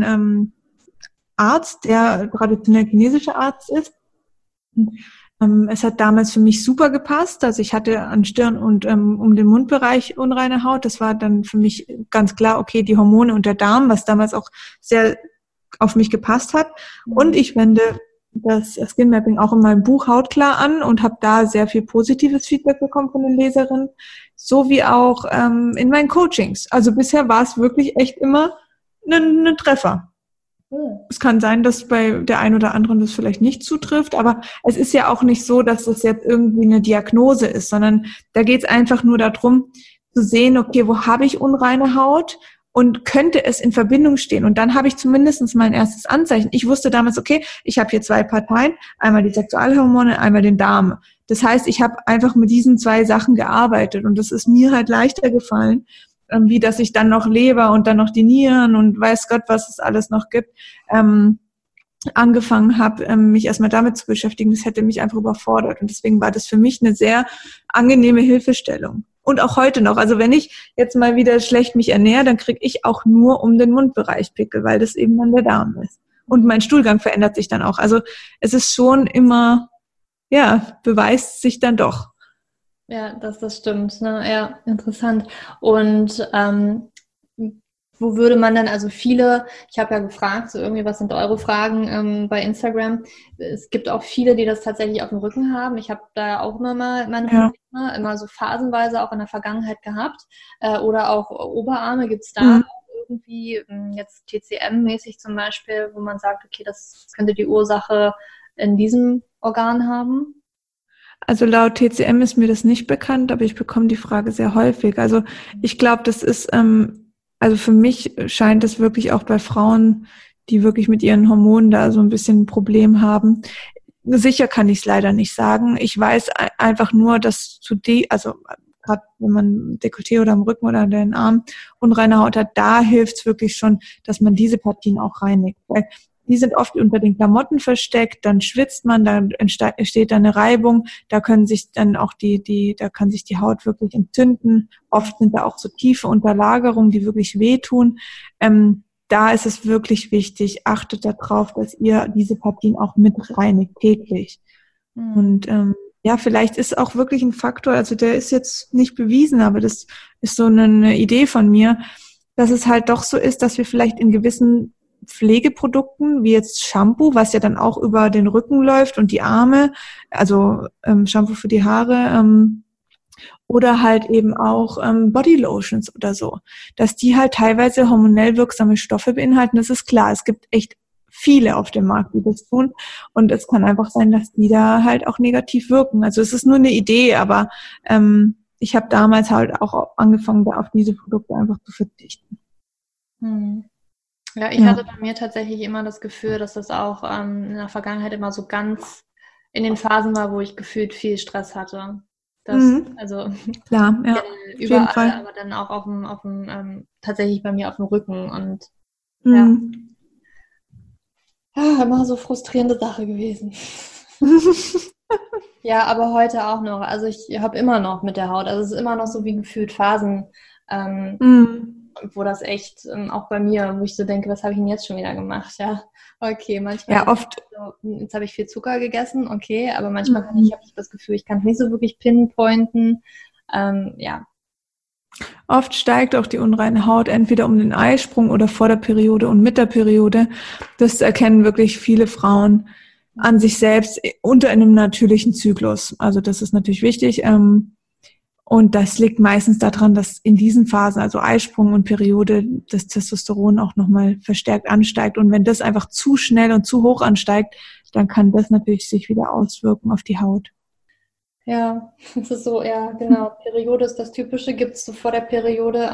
Speaker 2: Arzt, der traditionell chinesischer Arzt ist. Es hat damals für mich super gepasst. Also ich hatte an Stirn und um den Mundbereich unreine Haut. Das war dann für mich ganz klar, okay, die Hormone und der Darm, was damals auch sehr auf mich gepasst hat. Und ich wende das Skin Mapping auch in meinem Buch Hautklar an und habe da sehr viel positives Feedback bekommen von den Leserinnen, so wie auch in meinen Coachings. Also bisher war es wirklich echt immer ein Treffer. Es kann sein, dass bei der einen oder anderen das vielleicht nicht zutrifft, aber es ist ja auch nicht so, dass das jetzt irgendwie eine Diagnose ist, sondern da geht es einfach nur darum, zu sehen, okay, wo habe ich unreine Haut und könnte es in Verbindung stehen? Und dann habe ich zumindest mein erstes Anzeichen. Ich wusste damals, okay, ich habe hier zwei Parteien, einmal die Sexualhormone, einmal den Darm. Das heißt, ich habe einfach mit diesen zwei Sachen gearbeitet und das ist mir halt leichter gefallen, wie dass ich dann noch Leber und dann noch die Nieren und weiß Gott, was es alles noch gibt, angefangen habe, mich erstmal damit zu beschäftigen. Das hätte mich einfach überfordert. Und deswegen war das für mich eine sehr angenehme Hilfestellung. Und auch heute noch. Also wenn ich jetzt mal wieder schlecht mich ernähre, dann kriege ich auch nur um den Mundbereich Pickel, weil das eben dann der Darm ist. Und mein Stuhlgang verändert sich dann auch. Also es ist schon immer, ja, beweist sich dann doch.
Speaker 1: Ja, das stimmt. Ne? Ja, interessant. Und wo würde man dann, also viele, ich habe ja gefragt, so irgendwie, was sind eure Fragen bei Instagram? Es gibt auch viele, die das tatsächlich auf dem Rücken haben. Ich habe da auch immer mal meine
Speaker 2: Ja.
Speaker 1: Probleme, immer so phasenweise auch in der Vergangenheit gehabt. Oder auch Oberarme, gibt es da
Speaker 2: Mhm.
Speaker 1: auch irgendwie, jetzt TCM-mäßig zum Beispiel, wo man sagt, okay, das könnte die Ursache in diesem Organ haben?
Speaker 2: Also laut TCM ist mir das nicht bekannt, aber ich bekomme die Frage sehr häufig. Also ich glaube, das ist, also für mich scheint es wirklich auch bei Frauen, die wirklich mit ihren Hormonen da so ein bisschen ein Problem haben. Sicher kann ich es leider nicht sagen. Ich weiß einfach nur, dass also gerade wenn man Dekolleté oder am Rücken oder an den Arm unreine Haut hat, da hilft es wirklich schon, dass man diese Partien auch reinigt. Weil die sind oft unter den Klamotten versteckt, dann schwitzt man, dann entsteht da eine Reibung, da können sich dann auch da kann sich die Haut wirklich entzünden. Oft sind da auch so tiefe Unterlagerungen, die wirklich wehtun. Da ist es wirklich wichtig, achtet darauf, dass ihr diese Partien auch mit reinigt, täglich. Und ja, vielleicht ist auch wirklich ein Faktor, also der ist jetzt nicht bewiesen, aber das ist so eine Idee von mir, dass es halt doch so ist, dass wir vielleicht in gewissen Pflegeprodukten, wie jetzt Shampoo, was ja dann auch über den Rücken läuft und die Arme, also Shampoo für die Haare, oder halt eben auch Bodylotions oder so, dass die halt teilweise hormonell wirksame Stoffe beinhalten. Das ist klar, es gibt echt viele auf dem Markt, die das tun und es kann einfach sein, dass die da halt auch negativ wirken. Also es ist nur eine Idee, aber ich habe damals halt auch angefangen, da auf diese Produkte einfach zu verzichten.
Speaker 1: Hm. Ja, ich
Speaker 2: Ja.
Speaker 1: hatte bei mir tatsächlich immer das Gefühl, dass das auch in der Vergangenheit immer so ganz in den Phasen war, wo ich gefühlt viel Stress hatte. Das,
Speaker 2: Mhm.
Speaker 1: also
Speaker 2: Klar, ja,
Speaker 1: generell
Speaker 2: auf jeden
Speaker 1: überall,
Speaker 2: Fall.
Speaker 1: aber dann auch tatsächlich bei mir auf dem Rücken. Und Ja. Ja, immer so frustrierende Sache gewesen. Ja, aber heute auch noch. Also ich habe immer noch mit der Haut, also es ist immer noch so wie gefühlt Phasen, ähm,
Speaker 2: Mhm.
Speaker 1: wo das echt, auch bei mir, wo ich so denke, was habe ich denn jetzt schon wieder gemacht? Ja, okay, manchmal
Speaker 2: Ja,
Speaker 1: denke
Speaker 2: oft.
Speaker 1: ich so, jetzt habe ich viel Zucker gegessen, okay, aber manchmal habe ich das Gefühl, ich kann es nicht so wirklich pinpointen. Ja.
Speaker 2: Oft steigt auch die unreine Haut entweder um den Eisprung oder vor der Periode und mit der Periode. Das erkennen wirklich viele Frauen an sich selbst unter einem natürlichen Zyklus. Also das ist natürlich wichtig. Und das liegt meistens daran, dass in diesen Phasen, also Eisprung und Periode, das Testosteron auch nochmal verstärkt ansteigt. Und wenn das einfach zu schnell und zu hoch ansteigt, dann kann das natürlich sich wieder auswirken auf die Haut.
Speaker 1: Ja, das ist so, ja, genau. Periode ist das Typische, gibt es so vor der Periode.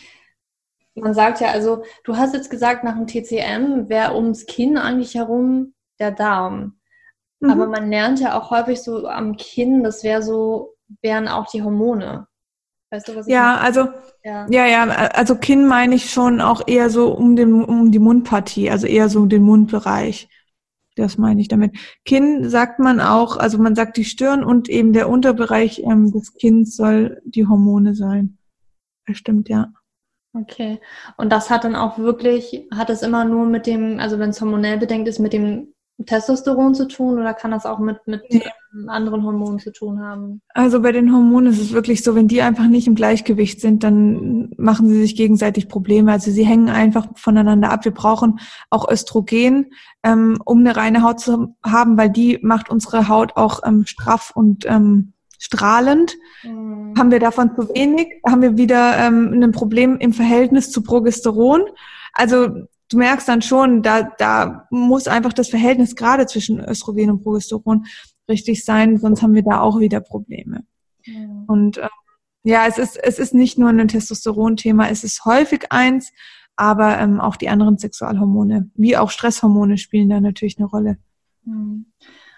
Speaker 1: Man sagt ja, also, du hast jetzt gesagt, nach dem TCM wäre ums Kinn eigentlich herum der Darm. Aber
Speaker 2: Mhm.
Speaker 1: man lernt ja auch häufig so am Kinn, das wären auch die Hormone. Weißt du, was ich meine?
Speaker 2: Ja, also,
Speaker 1: Ja.
Speaker 2: also Kinn meine ich schon auch eher so um die Mundpartie, also eher so den Mundbereich. Das meine ich damit. Kinn sagt man auch, also man sagt die Stirn und eben der Unterbereich des Kinns soll die Hormone sein. Das stimmt, ja.
Speaker 1: Okay. Und das hat dann auch wirklich, hat es immer nur mit dem, also wenn es hormonell bedingt ist, mit dem Testosteron zu tun oder kann das auch mit anderen Hormonen zu tun haben?
Speaker 2: Also bei den Hormonen ist es wirklich so, wenn die einfach nicht im Gleichgewicht sind, dann machen sie sich gegenseitig Probleme. Also sie hängen einfach voneinander ab. Wir brauchen auch Östrogen, um eine reine Haut zu haben, weil die macht unsere Haut auch straff und strahlend. Haben wir davon zu wenig, haben wir wieder ein Problem im Verhältnis zu Progesteron. Also du merkst dann schon, da muss einfach das Verhältnis gerade zwischen Östrogen und Progesteron richtig sein, sonst haben wir da auch wieder Probleme.
Speaker 1: Mhm.
Speaker 2: Und ja, es ist nicht nur ein Testosteron-Thema, es ist häufig eins, aber auch die anderen Sexualhormone, wie auch Stresshormone spielen da natürlich eine Rolle.
Speaker 1: Mhm.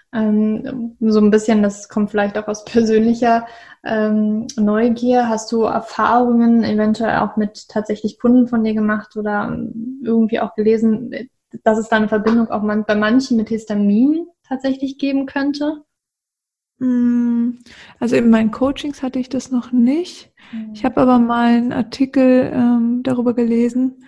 Speaker 1: So ein bisschen, das kommt vielleicht auch aus persönlicher Neugier. Hast du Erfahrungen eventuell auch mit tatsächlich Kunden von dir gemacht oder irgendwie auch gelesen, dass es da eine Verbindung auch bei manchen mit Histamin tatsächlich geben könnte?
Speaker 2: Also in meinen Coachings hatte ich das noch nicht. Ich
Speaker 1: Mhm.
Speaker 2: habe aber mal einen Artikel darüber gelesen.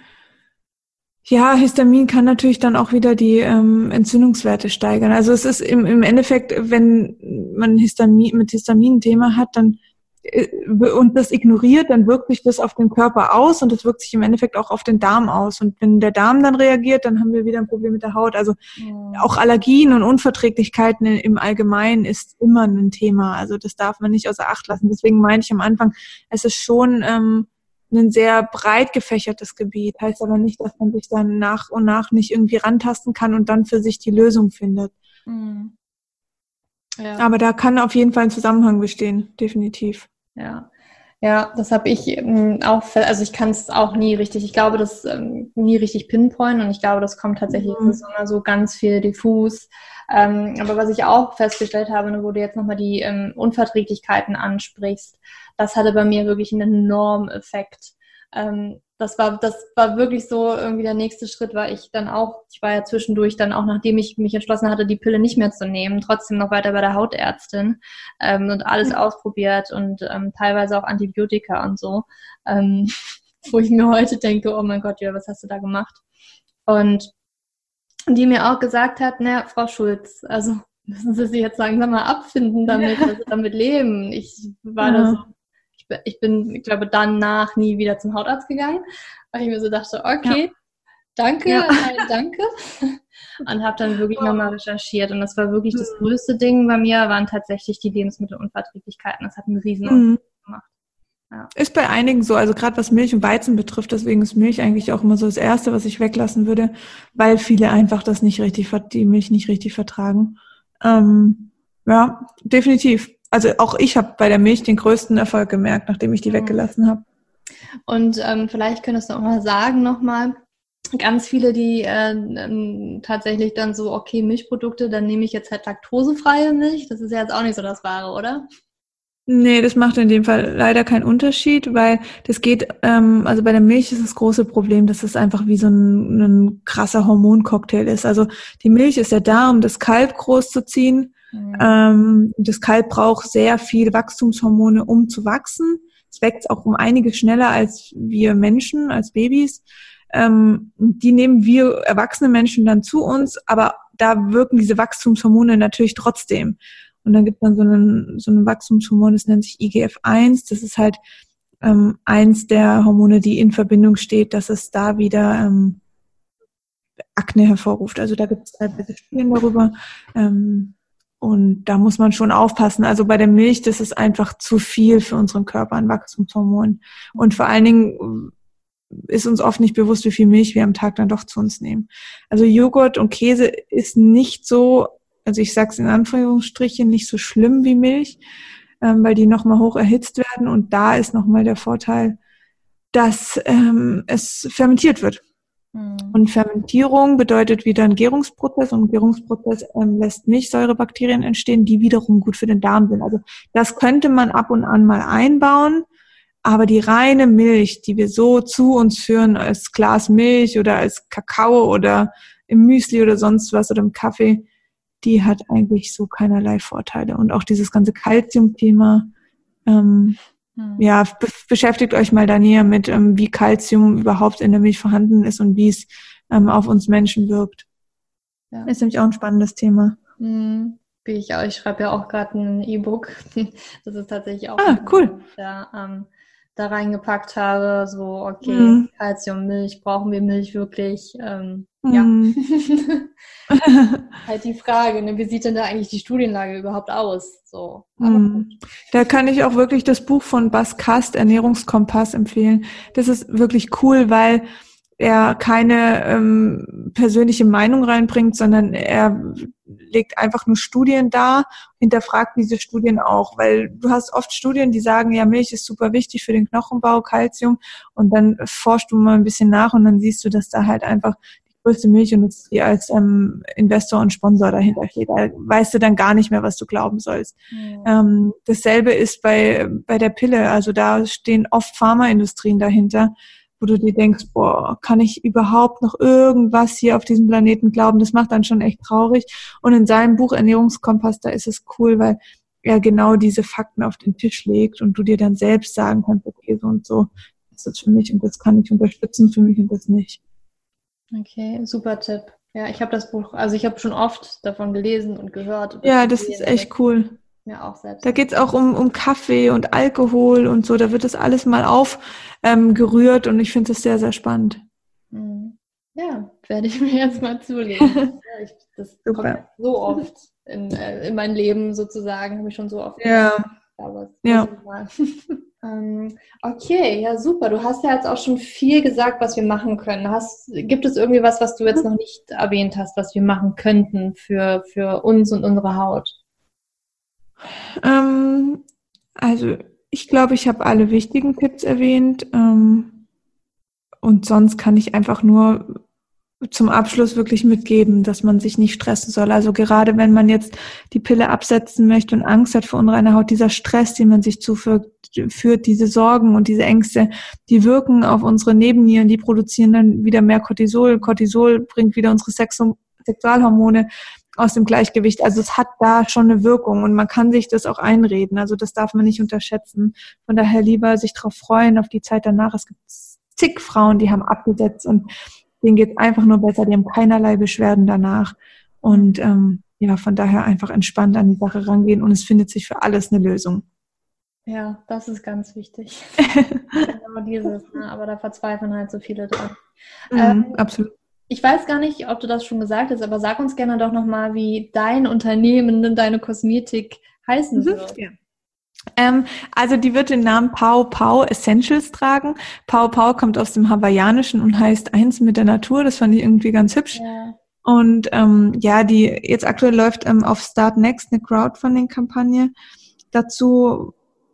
Speaker 2: Ja, Histamin kann natürlich dann auch wieder die Entzündungswerte steigern. Also es ist im Endeffekt, wenn man mit Histamin ein Thema hat, dann und das ignoriert, dann wirkt sich das auf den Körper aus und das wirkt sich im Endeffekt auch auf den Darm aus. Und wenn der Darm dann reagiert, dann haben wir wieder ein Problem mit der Haut. Also
Speaker 1: Mhm.
Speaker 2: auch Allergien und Unverträglichkeiten im Allgemeinen ist immer ein Thema. Also das darf man nicht außer Acht lassen. Deswegen meine ich am Anfang, es ist schon ein sehr breit gefächertes Gebiet. Heißt aber nicht, dass man sich dann nach und nach nicht irgendwie rantasten kann und dann für sich die Lösung findet.
Speaker 1: Mhm. Ja.
Speaker 2: Aber da kann auf jeden Fall ein Zusammenhang bestehen, definitiv.
Speaker 1: Ja, ja, das habe ich auch, also ich kann es auch nie richtig, ich glaube, das nie richtig pinpointen und ich glaube, das kommt tatsächlich, das ist immer so ganz viel diffus. Aber was ich auch festgestellt habe, ne, wo du jetzt nochmal die Unverträglichkeiten ansprichst, das hatte bei mir wirklich einen enormen Effekt. Das war wirklich so irgendwie der nächste Schritt, weil ich war ja zwischendurch dann auch, nachdem ich mich entschlossen hatte, die Pille nicht mehr zu nehmen, trotzdem noch weiter bei der Hautärztin und alles ausprobiert und teilweise auch Antibiotika und so, ähm, wo ich mir heute denke, oh mein Gott, ja, was hast du da gemacht? Und die mir auch gesagt hat, naja, Frau Schulz, also müssen Sie sich jetzt langsam mal abfinden damit, also damit leben. Ich war da so,
Speaker 2: Ja,
Speaker 1: ich glaube, danach nie wieder zum Hautarzt gegangen, weil ich mir so dachte,
Speaker 2: ja,
Speaker 1: okay, danke,
Speaker 2: ja.
Speaker 1: nein, danke. Und habe dann wirklich nochmal recherchiert. Und das war wirklich das größte Ding bei mir, waren tatsächlich die Lebensmittelunverträglichkeiten. Das hat einen riesen
Speaker 2: Mhm.
Speaker 1: Unterschied gemacht. Ja.
Speaker 2: Ist bei einigen so, also gerade was Milch und Weizen betrifft, deswegen ist Milch eigentlich auch immer so das Erste, was ich weglassen würde, weil viele einfach das nicht richtig, die Milch nicht richtig vertragen. Ja, definitiv. Also auch ich habe bei der Milch den größten Erfolg gemerkt, nachdem ich die weggelassen habe.
Speaker 1: Und vielleicht könntest du auch mal sagen nochmal, ganz viele, die tatsächlich dann so, okay, Milchprodukte, dann nehme ich jetzt halt laktosefreie Milch. Das ist ja jetzt auch nicht so das Wahre, oder?
Speaker 2: Nee, das macht in dem Fall leider keinen Unterschied, weil das geht, also bei der Milch ist das große Problem, dass es einfach wie so ein krasser Hormoncocktail ist. Also die Milch ist ja da, um das Kalb großzuziehen. Das Kalb braucht sehr viel Wachstumshormone, um zu wachsen. Es wächst auch um einiges schneller als wir Menschen, als Babys. Die nehmen wir erwachsene Menschen dann zu uns, aber da wirken diese Wachstumshormone natürlich trotzdem. Und dann gibt man so ein Wachstumshormon, das nennt sich IGF-1. Das ist halt eins der Hormone, die in Verbindung steht, dass es da wieder Akne hervorruft. Also da gibt es teilweise Studien darüber. Und da muss man schon aufpassen. Also bei der Milch, das ist einfach zu viel für unseren Körper an Wachstumshormonen. Und vor allen Dingen ist uns oft nicht bewusst, wie viel Milch wir am Tag dann doch zu uns nehmen. Also Joghurt und Käse ist nicht so, also ich sage es in Anführungsstrichen, nicht so schlimm wie Milch, weil die nochmal hoch erhitzt werden. Und da ist nochmal der Vorteil, dass es fermentiert wird. Und Fermentierung bedeutet wieder ein Gärungsprozess, und ein Gärungsprozess lässt Milchsäurebakterien entstehen, die wiederum gut für den Darm sind. Also das könnte man ab und an mal einbauen, aber die reine Milch, die wir so zu uns führen als Glas Milch oder als Kakao oder im Müsli oder sonst was oder im Kaffee, die hat eigentlich so keinerlei Vorteile. Und auch dieses ganze Calcium-Thema, beschäftigt euch mal da näher mit, wie Calcium überhaupt in der Milch vorhanden ist und wie es auf uns Menschen wirkt. Ja. Ist nämlich auch ein spannendes Thema.
Speaker 1: Wie ich auch. Ich schreibe ja auch gerade ein E-Book. Das ist tatsächlich auch
Speaker 2: cool.
Speaker 1: Da reingepackt habe, so, okay, Calcium, Milch, brauchen wir Milch wirklich? Ja. Halt die Frage, ne, wie sieht denn da eigentlich die Studienlage überhaupt aus? So.
Speaker 2: Da kann ich auch wirklich das Buch von Bas Kast, Ernährungskompass, empfehlen. Das ist wirklich cool, weil er keine persönliche Meinung reinbringt, sondern er legt einfach nur Studien dar, hinterfragt diese Studien auch, weil du hast oft Studien, die sagen, ja, Milch ist super wichtig für den Knochenbau, Calcium, und dann forschst du mal ein bisschen nach und dann siehst du, dass da halt einfach die größte Milchindustrie als Investor und Sponsor dahinter steht. Da weißt du dann gar nicht mehr, was du glauben sollst. Ja. Dasselbe ist bei der Pille, also da stehen oft Pharmaindustrien dahinter, wo du dir denkst, boah, kann ich überhaupt noch irgendwas hier auf diesem Planeten glauben? Das macht dann schon echt traurig. Und in seinem Buch Ernährungskompass, da ist es cool, weil er genau diese Fakten auf den Tisch legt und du dir dann selbst sagen kannst, okay, so und so ist das für mich und das kann ich unterstützen für mich und das nicht.
Speaker 1: Okay, super Tipp. Ja, ich habe das Buch, also ich habe schon oft davon gelesen und gehört. Und
Speaker 2: ja, das ist echt cool.
Speaker 1: Ja, auch selbst.
Speaker 2: Da geht's auch um Kaffee und Alkohol und so. Da wird das alles mal aufgerührt und ich finde das sehr, sehr spannend.
Speaker 1: Ja, werde ich mir jetzt mal zulegen. Das
Speaker 2: super.
Speaker 1: Kommt so oft in mein Leben sozusagen, habe ich schon so oft
Speaker 2: gemacht. Ja.
Speaker 1: Okay, ja super. Du hast ja jetzt auch schon viel gesagt, was wir machen können. Gibt es irgendwie was du jetzt noch nicht erwähnt hast, was wir machen könnten für uns und unsere Haut?
Speaker 2: Also ich glaube, ich habe alle wichtigen Tipps erwähnt, und sonst kann ich einfach nur zum Abschluss wirklich mitgeben, dass man sich nicht stressen soll. Also gerade wenn man jetzt die Pille absetzen möchte und Angst hat vor unreiner Haut, dieser Stress, den man sich zuführt, diese Sorgen und diese Ängste, die wirken auf unsere Nebennieren, die produzieren dann wieder mehr Cortisol. Cortisol bringt wieder unsere Sexualhormone aus dem Gleichgewicht. Also es hat da schon eine Wirkung und man kann sich das auch einreden. Also das darf man nicht unterschätzen. Von daher lieber sich darauf freuen, auf die Zeit danach. Es gibt zig Frauen, die haben abgesetzt und denen geht es einfach nur besser. Die haben keinerlei Beschwerden danach. Und von daher einfach entspannt an die Sache rangehen und es findet sich für alles eine Lösung.
Speaker 1: Ja, das ist ganz wichtig. Genau dieses, ne? Aber da verzweifeln halt so viele dran.
Speaker 2: Absolut.
Speaker 1: Ich weiß gar nicht, ob du das schon gesagt hast, aber sag uns gerne doch nochmal, wie dein Unternehmen, deine Kosmetik heißen wird.
Speaker 2: Ja. Also die wird den Namen Pau Pau Essentials tragen. Pau Pau kommt aus dem Hawaiianischen und heißt eins mit der Natur. Das fand ich irgendwie ganz hübsch. Ja. Und die jetzt aktuell läuft auf Start Next eine Crowdfunding-Kampagne dazu.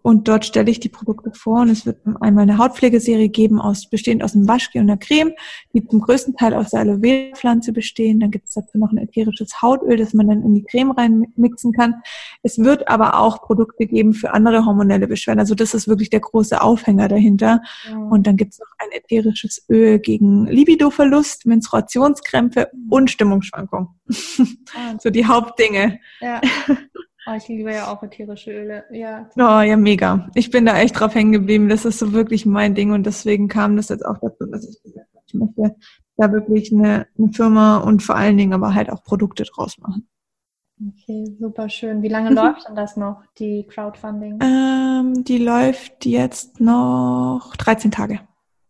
Speaker 2: Und dort stelle ich die Produkte vor und es wird einmal eine Hautpflegeserie geben, bestehend aus einem Waschgel und einer Creme, die zum größten Teil aus der Aloe Vera Pflanze bestehen. Dann gibt es dazu noch ein ätherisches Hautöl, das man dann in die Creme reinmixen kann. Es wird aber auch Produkte geben für andere hormonelle Beschwerden. Also das ist wirklich der große Aufhänger dahinter. Ja. Und dann gibt es noch ein ätherisches Öl gegen Libidoverlust, Menstruationskrämpfe und Stimmungsschwankungen. So die Hauptdinge.
Speaker 1: Ja. Oh, ich liebe ja auch ätherische Öle. Ja.
Speaker 2: Oh, ja, mega. Ich bin da echt drauf hängen geblieben. Das ist so wirklich mein Ding und deswegen kam das jetzt auch dazu, dass ich gesagt habe, ich möchte da wirklich eine Firma und vor allen Dingen aber halt auch Produkte draus machen.
Speaker 1: Okay, super schön. Wie lange läuft denn das noch, die Crowdfunding?
Speaker 2: Die läuft jetzt noch 13 Tage.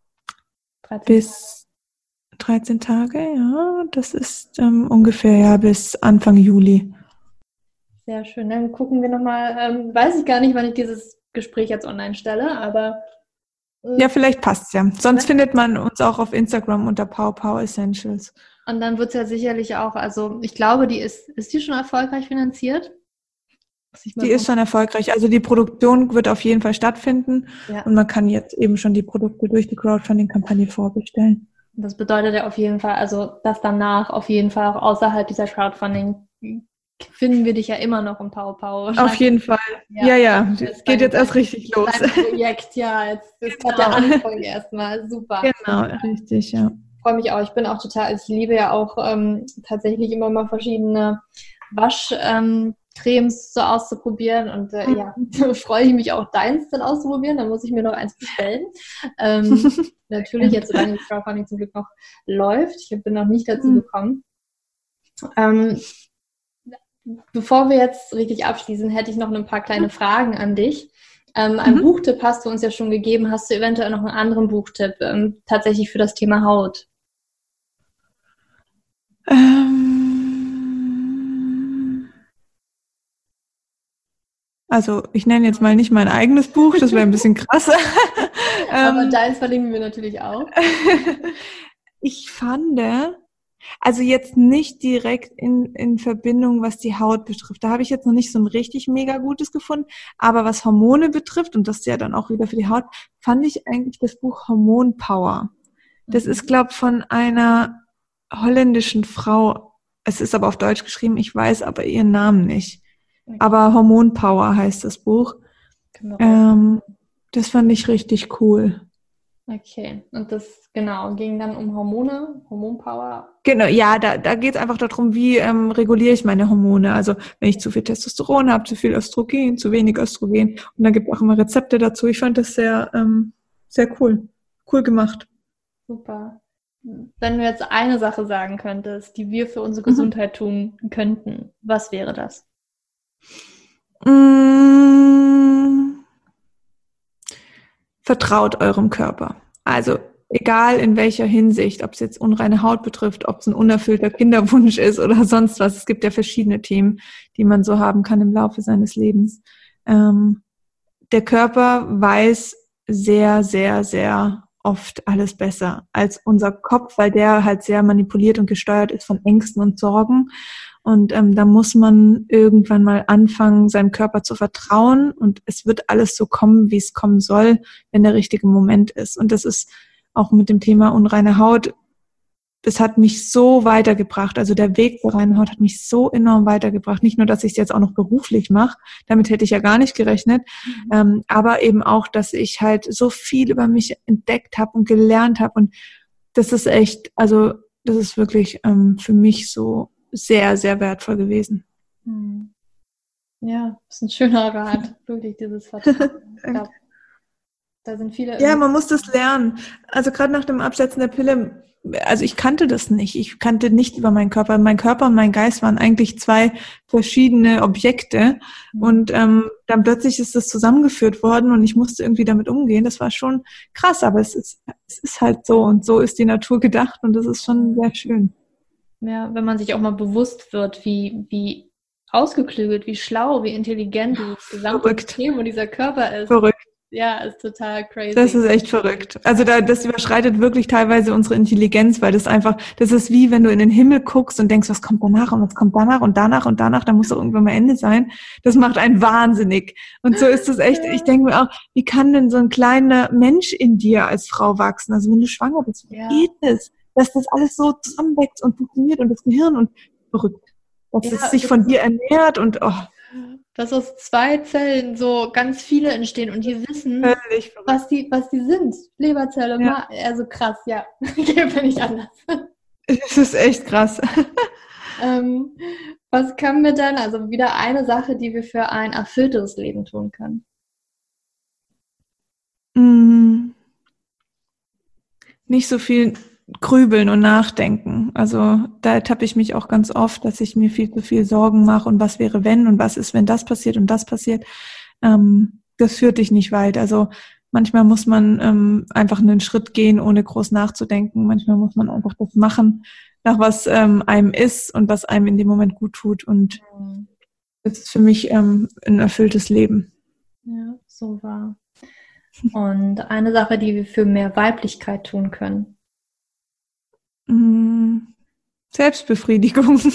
Speaker 2: 13 Tage, ja. Das ist ungefähr bis Anfang Juli.
Speaker 1: Sehr schön. Dann gucken wir nochmal, weiß ich gar nicht, wann ich dieses Gespräch jetzt online stelle, aber...
Speaker 2: Ja, vielleicht passt's ja. Sonst findet man uns auch auf Instagram unter Pow Essentials.
Speaker 1: Und dann wird es ja sicherlich auch, also ich glaube, ist die schon erfolgreich finanziert?
Speaker 2: Die ist schon erfolgreich. Also die Produktion wird auf jeden Fall stattfinden und man kann jetzt eben schon die Produkte durch die Crowdfunding-Kampagne vorbestellen.
Speaker 1: Das bedeutet ja auf jeden Fall, also dass danach auf jeden Fall auch außerhalb dieser Crowdfunding finden wir dich ja immer noch im Pow.
Speaker 2: Auf jeden Fall. Ja. Es geht jetzt erst richtig los.
Speaker 1: Dein Projekt, ja. Jetzt ist gerade der Anfang erstmal. Super.
Speaker 2: Genau, richtig, ja.
Speaker 1: Ich freue mich auch. Ich bin auch total, ich liebe ja auch tatsächlich immer mal verschiedene Waschcremes so auszuprobieren und freue ich mich auch, deins dann auszuprobieren. Dann muss ich mir noch eins bestellen. Natürlich jetzt, solange das Crowdfunding zum Glück noch läuft. Ich bin noch nicht dazu gekommen. Bevor wir jetzt richtig abschließen, hätte ich noch ein paar kleine Fragen an dich. Einen Buchtipp hast du uns ja schon gegeben. Hast du eventuell noch einen anderen Buchtipp tatsächlich für das Thema Haut?
Speaker 2: Also ich nenne jetzt mal nicht mein eigenes Buch, das wäre ein bisschen krasser.
Speaker 1: Aber deins verlinken wir natürlich auch.
Speaker 2: Ich fand... Also jetzt nicht direkt in Verbindung, was die Haut betrifft. Da habe ich jetzt noch nicht so ein richtig mega gutes gefunden. Aber was Hormone betrifft, und das ist ja dann auch wieder für die Haut, fand ich eigentlich das Buch Hormon Power. Das ist, glaube ich, von einer holländischen Frau. Es ist aber auf Deutsch geschrieben, ich weiß aber ihren Namen nicht. Okay. Aber Hormon Power heißt das Buch. Genau. Das fand ich richtig cool.
Speaker 1: Okay, und das ging dann um Hormone, Hormonpower?
Speaker 2: Genau, ja, da geht es einfach darum, wie reguliere ich meine Hormone. Also wenn ich zu viel Testosteron habe, zu viel Östrogen, zu wenig Östrogen. Und da gibt es auch immer Rezepte dazu. Ich fand das sehr, sehr cool. Cool gemacht.
Speaker 1: Super. Wenn du jetzt eine Sache sagen könntest, die wir für unsere Gesundheit tun könnten, was wäre das?
Speaker 2: Vertraut eurem Körper. Also egal in welcher Hinsicht, ob es jetzt unreine Haut betrifft, ob es ein unerfüllter Kinderwunsch ist oder sonst was. Es gibt ja verschiedene Themen, die man so haben kann im Laufe seines Lebens. Der Körper weiß sehr, sehr, sehr oft alles besser als unser Kopf, weil der halt sehr manipuliert und gesteuert ist von Ängsten und Sorgen. Und da muss man irgendwann mal anfangen, seinem Körper zu vertrauen. Und es wird alles so kommen, wie es kommen soll, wenn der richtige Moment ist. Und das ist auch mit dem Thema unreine Haut. Es hat mich so weitergebracht. Also der Weg zur reinen Haut hat mich so enorm weitergebracht. Nicht nur, dass ich es jetzt auch noch beruflich mache. Damit hätte ich ja gar nicht gerechnet. Aber eben auch, dass ich halt so viel über mich entdeckt habe und gelernt habe. Und das ist echt, also das ist wirklich für mich so sehr, sehr wertvoll gewesen.
Speaker 1: Ja, das ist ein schöner Rat, wirklich dieses Vertrauen. Ich glaub, da sind viele...
Speaker 2: Ja, man muss das lernen. Also gerade nach dem Absetzen der Pille, also ich kannte das nicht. Ich kannte nicht über meinen Körper. Mein Körper und mein Geist waren eigentlich zwei verschiedene Objekte. Und dann plötzlich ist das zusammengeführt worden und ich musste irgendwie damit umgehen. Das war schon krass, aber es ist halt so und so ist die Natur gedacht und das ist schon sehr schön.
Speaker 1: Ja, wenn man sich auch mal bewusst wird, wie ausgeklügelt, wie schlau, wie intelligent dieses gesamte System und dieser Körper ist.
Speaker 2: Verrückt.
Speaker 1: ist total crazy.
Speaker 2: Das ist echt verrückt. Also das überschreitet wirklich teilweise unsere Intelligenz, weil das ist wie wenn du in den Himmel guckst und denkst, was kommt danach und was kommt danach und danach und danach, da muss doch irgendwann mal Ende sein. Das macht einen wahnsinnig. Und so ist es echt, ich denke mir auch, wie kann denn so ein kleiner Mensch in dir als Frau wachsen? Also wenn du schwanger bist, wie geht es? Dass das alles so zusammenwächst und funktioniert und das Gehirn und verrückt. Dass es sich von dir ernährt und
Speaker 1: dass aus 2 Zellen so ganz viele entstehen und die wissen, was die sind. Leberzelle, also krass, ja. Geht mir nicht anders.
Speaker 2: Es ist echt krass.
Speaker 1: Was können wir denn, also wieder eine Sache, die wir für ein erfüllteres Leben tun können?
Speaker 2: Nicht so viel grübeln und nachdenken. Also da ertappe ich mich auch ganz oft, dass ich mir viel zu viel Sorgen mache und was wäre wenn und was ist, wenn das passiert und das passiert. Das führt dich nicht weit. Also manchmal muss man einfach einen Schritt gehen, ohne groß nachzudenken. Manchmal muss man einfach das machen, nach was einem ist und was einem in dem Moment gut tut. Und das ist für mich ein erfülltes Leben.
Speaker 1: Ja, so wahr. Und eine Sache, die wir für mehr Weiblichkeit tun können.
Speaker 2: Selbstbefriedigung.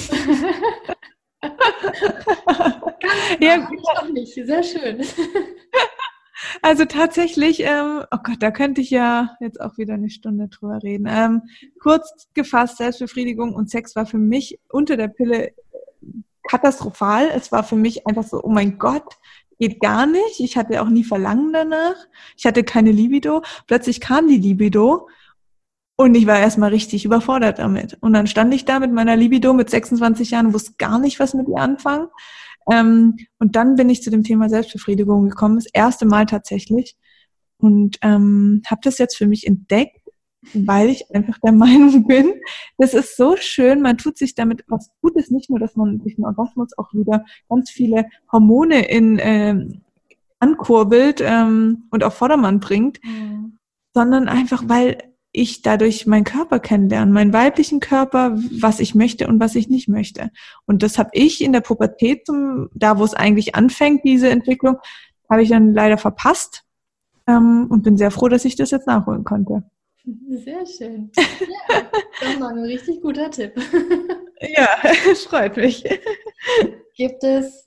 Speaker 1: Ja, ich auch nicht. Sehr schön.
Speaker 2: Also tatsächlich, oh Gott, da könnte ich ja jetzt auch wieder eine Stunde drüber reden. Kurz gefasst, Selbstbefriedigung und Sex war für mich unter der Pille katastrophal. Es war für mich einfach so, oh mein Gott, geht gar nicht. Ich hatte auch nie Verlangen danach. Ich hatte keine Libido. Plötzlich kam die Libido. Und ich war erstmal richtig überfordert damit. Und dann stand ich da mit meiner Libido mit 26 Jahren und wusste gar nicht, was mit ihr anfangen. Und dann bin ich zu dem Thema Selbstbefriedigung gekommen, das erste Mal tatsächlich. Und habe das jetzt für mich entdeckt, weil ich einfach der Meinung bin, das ist so schön, man tut sich damit was Gutes, nicht nur, dass man durch den Orgasmus auch wieder ganz viele Hormone ankurbelt und auf Vordermann bringt, sondern einfach, weil ich dadurch meinen Körper kennenlerne, meinen weiblichen Körper, was ich möchte und was ich nicht möchte. Und das habe ich in der Pubertät, da wo es eigentlich anfängt, diese Entwicklung, habe ich dann leider verpasst und bin sehr froh, dass ich das jetzt nachholen konnte.
Speaker 1: Sehr schön. Ja, das war ein richtig guter Tipp.
Speaker 2: Ja, es freut mich.
Speaker 1: Gibt es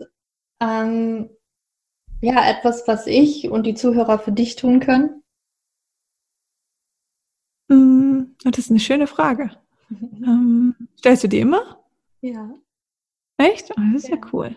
Speaker 1: etwas, was ich und die Zuhörer für dich tun können?
Speaker 2: Das ist eine schöne Frage. Stellst du die immer?
Speaker 1: Ja.
Speaker 2: Echt? Oh, das ist ja cool.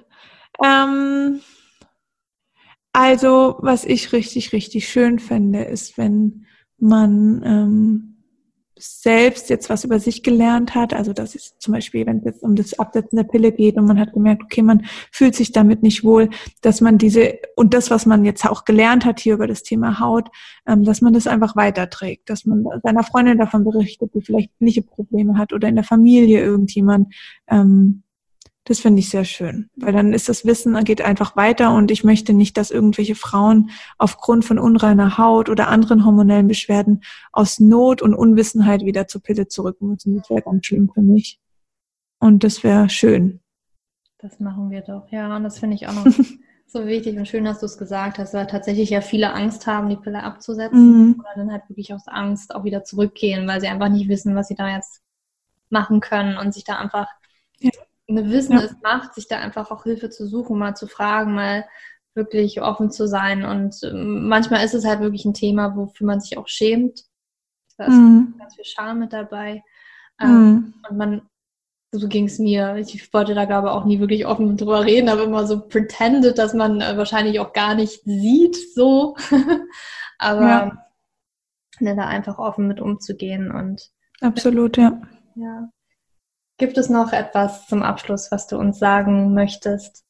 Speaker 2: Also, was ich richtig, richtig schön fände, ist, wenn man selbst jetzt was über sich gelernt hat, also das ist zum Beispiel, wenn es jetzt um das Absetzen der Pille geht und man hat gemerkt, okay, man fühlt sich damit nicht wohl, dass man und das, was man jetzt auch gelernt hat hier über das Thema Haut, dass man das einfach weiterträgt, dass man seiner Freundin davon berichtet, die vielleicht ähnliche Probleme hat oder in der Familie irgendjemand. Das finde ich sehr schön, weil dann ist das Wissen, geht einfach weiter und ich möchte nicht, dass irgendwelche Frauen aufgrund von unreiner Haut oder anderen hormonellen Beschwerden aus Not und Unwissenheit wieder zur Pille zurück müssen. Das wäre ganz schlimm für mich. Und das wäre schön.
Speaker 1: Das machen wir doch, ja. Und das finde ich auch noch so wichtig und schön, dass du es gesagt hast, weil tatsächlich ja viele Angst haben, die Pille abzusetzen oder dann halt wirklich aus Angst auch wieder zurückgehen, weil sie einfach nicht wissen, was sie da jetzt machen können und sich da einfach Wissen es macht, sich da einfach auch Hilfe zu suchen, mal zu fragen, mal wirklich offen zu sein. Und manchmal ist es halt wirklich ein Thema, wofür man sich auch schämt. Da ist ganz viel Scham mit dabei. Und so ging es mir. Ich wollte da, glaube ich, auch nie wirklich offen drüber reden, aber immer so pretended, dass man wahrscheinlich auch gar nicht sieht, so. Aber da einfach offen mit umzugehen. Und
Speaker 2: absolut, ja.
Speaker 1: Gibt es noch etwas zum Abschluss, was du uns sagen möchtest?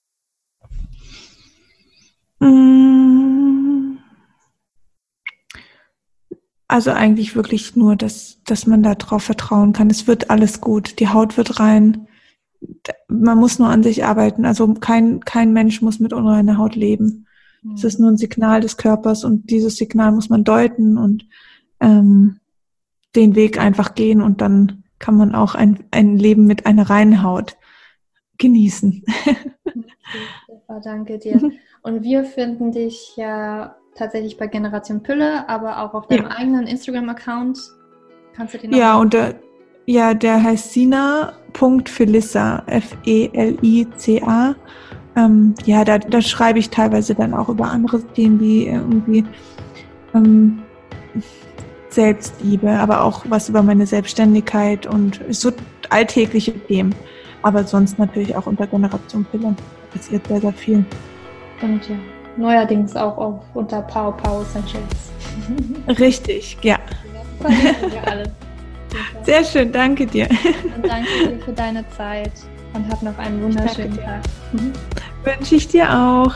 Speaker 2: Also eigentlich wirklich nur, dass man da drauf vertrauen kann. Es wird alles gut. Die Haut wird rein. Man muss nur an sich arbeiten. Also kein Mensch muss mit unreiner Haut leben. Es ist nur ein Signal des Körpers und dieses Signal muss man deuten und den Weg einfach gehen und dann kann man auch ein Leben mit einer reinen Haut genießen.
Speaker 1: Super, danke dir. Und wir finden dich ja tatsächlich bei Generation Pille, aber auch auf deinem eigenen Instagram-Account. Kannst du den
Speaker 2: noch der heißt Sina.Felissa, F-E-L-I-C-A. Da schreibe ich teilweise dann auch über andere Themen wie irgendwie Selbstliebe, aber auch was über meine Selbstständigkeit und so alltägliche Themen. Aber sonst natürlich auch unter Generation Pille passiert sehr, sehr viel.
Speaker 1: Und ja, neuerdings auch unter Power Essentials.
Speaker 2: Richtig, ja.
Speaker 1: Verlinken wir alle.
Speaker 2: Sehr schön, danke dir.
Speaker 1: Und danke dir für deine Zeit und hab noch einen wunderschönen Tag.
Speaker 2: Wünsche ich dir auch.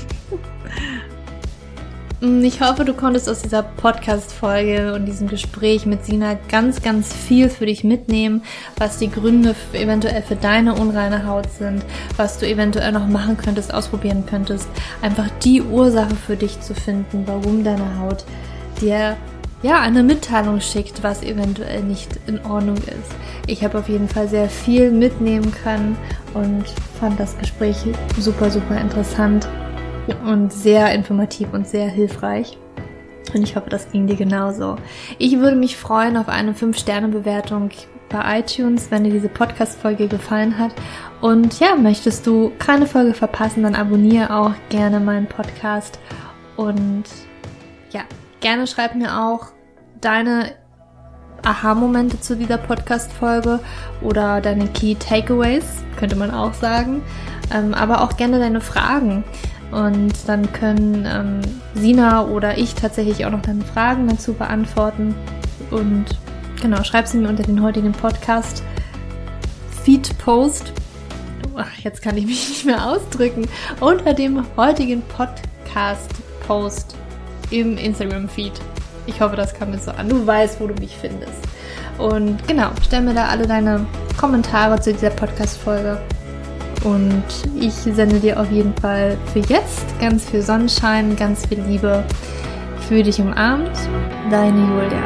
Speaker 1: Ich hoffe, du konntest aus dieser Podcast-Folge und diesem Gespräch mit Sina ganz, ganz viel für dich mitnehmen, was die Gründe eventuell für deine unreine Haut sind, was du eventuell noch machen könntest, ausprobieren könntest. Einfach die Ursache für dich zu finden, warum deine Haut dir eine Mitteilung schickt, was eventuell nicht in Ordnung ist. Ich habe auf jeden Fall sehr viel mitnehmen können und fand das Gespräch super, super interessant und sehr informativ und sehr hilfreich. Und ich hoffe, das ging dir genauso. Ich würde mich freuen auf eine 5-Sterne-Bewertung bei iTunes, wenn dir diese Podcast-Folge gefallen hat. Und ja, möchtest du keine Folge verpassen, dann abonniere auch gerne meinen Podcast. Und ja, gerne schreib mir auch deine Aha-Momente zu dieser Podcast-Folge oder deine Key Takeaways, könnte man auch sagen. Aber auch gerne deine Fragen. Und dann können Sina oder ich tatsächlich auch noch deine Fragen dazu beantworten. Und genau, schreib sie mir unter den heutigen Podcast-Feed-Post. Jetzt kann ich mich nicht mehr ausdrücken. Unter dem heutigen Podcast-Post im Instagram-Feed. Ich hoffe, das kam jetzt so an. Du weißt, wo du mich findest. Und genau, stell mir da alle deine Kommentare zu dieser Podcast-Folge. Und ich sende dir auf jeden Fall für jetzt ganz viel Sonnenschein, ganz viel Liebe. Fühl dich umarmt. Deine Julia.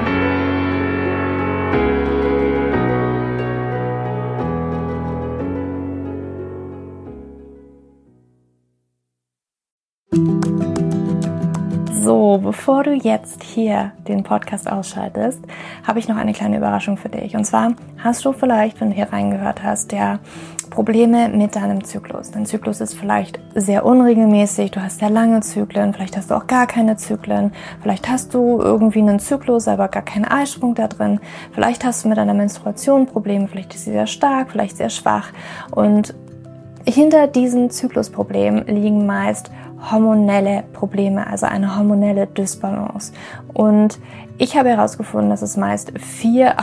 Speaker 1: So, bevor du jetzt hier den Podcast ausschaltest, habe ich noch eine kleine Überraschung für dich. Und zwar hast du vielleicht, wenn du hier reingehört hast, Probleme mit deinem Zyklus. Dein Zyklus ist vielleicht sehr unregelmäßig, du hast sehr lange Zyklen, vielleicht hast du auch gar keine Zyklen, vielleicht hast du irgendwie einen Zyklus, aber gar keinen Eisprung da drin, vielleicht hast du mit deiner Menstruation Probleme, vielleicht ist sie sehr stark, vielleicht sehr schwach. Und hinter diesen Zyklusproblemen liegen meist hormonelle Probleme, also eine hormonelle Dysbalance. Und ich habe herausgefunden, dass es meist 4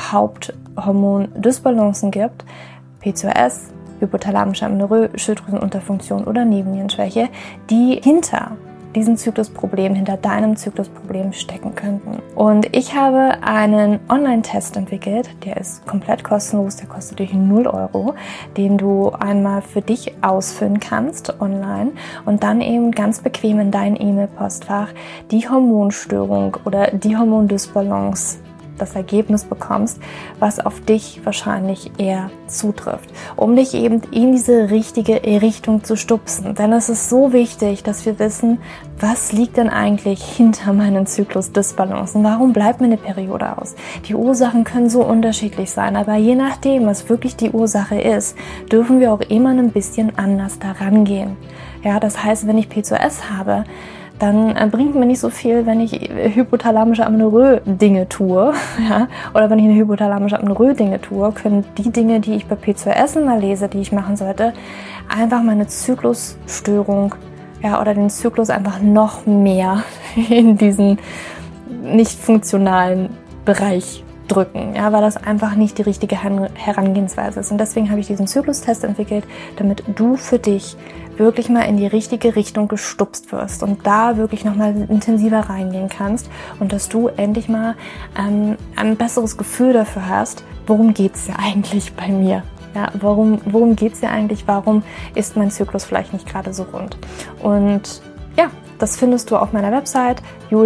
Speaker 1: Haupthormon-Dysbalancen gibt: PCOS, hypothalamische Amenorrhoe, Schilddrüsenunterfunktion oder Nebennierenschwäche, die hinter diesem Zyklusproblem, hinter deinem Zyklusproblem stecken könnten. Und ich habe einen Online-Test entwickelt, der ist komplett kostenlos, der kostet dich 0 €, den du einmal für dich ausfüllen kannst online und dann eben ganz bequem in dein E-Mail-Postfach die Hormonstörung oder die Hormondysbalance, das Ergebnis bekommst, was auf dich wahrscheinlich eher zutrifft, um dich eben in diese richtige Richtung zu stupsen. Denn es ist so wichtig, dass wir wissen, was liegt denn eigentlich hinter meinen Zyklusdysbalancen? Warum bleibt mir eine Periode aus? Die Ursachen können so unterschiedlich sein, aber je nachdem, was wirklich die Ursache ist, dürfen wir auch immer ein bisschen anders daran gehen. Ja, das heißt, wenn ich PCOS habe, dann bringt mir nicht so viel, wenn ich hypothalamische Amenorrhoe Dinge tue, ja, oder wenn ich eine hypothalamische Amenorrhoe Dinge tue, können die Dinge, die ich bei PCOS immer lese, die ich machen sollte, einfach meine Zyklusstörung, ja, oder den Zyklus einfach noch mehr in diesen nicht funktionalen Bereich drücken, ja, weil das einfach nicht die richtige Herangehensweise ist. Und deswegen habe ich diesen Zyklustest entwickelt, damit du für dich wirklich mal in die richtige Richtung gestupst wirst und da wirklich nochmal intensiver reingehen kannst und dass du endlich mal ein besseres Gefühl dafür hast, worum geht's ja eigentlich bei mir? Ja, worum geht's ja eigentlich? Warum ist mein Zyklus vielleicht nicht gerade so rund? Und ja, Das findest du auf meiner Website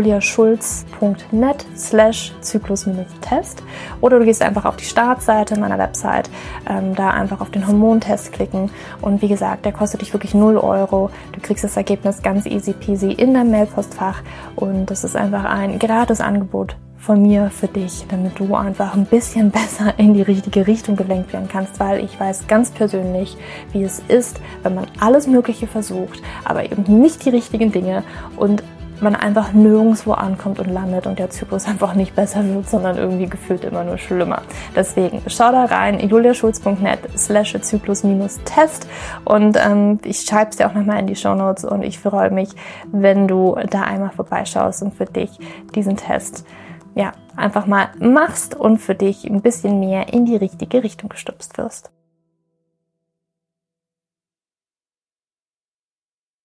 Speaker 1: juliaschulz.net/Zyklus-Test oder du gehst einfach auf die Startseite meiner Website, da einfach auf den Hormontest klicken und wie gesagt, der kostet dich wirklich 0 €. Du kriegst das Ergebnis ganz easy peasy in dein Mailpostfach und das ist einfach ein gratis Angebot von mir für dich, damit du einfach ein bisschen besser in die richtige Richtung gelenkt werden kannst, weil ich weiß ganz persönlich, wie es ist, wenn man alles Mögliche versucht, aber eben nicht die richtigen Dinge und man einfach nirgendwo ankommt und landet und der Zyklus einfach nicht besser wird, sondern irgendwie gefühlt immer nur schlimmer. Deswegen schau da rein, juliaschulz.net/Zyklus-Test und ich schreibe es dir auch nochmal in die Shownotes und ich freue mich, wenn du da einmal vorbeischaust und für dich diesen Test einfach mal machst und für dich ein bisschen mehr in die richtige Richtung gestupst wirst.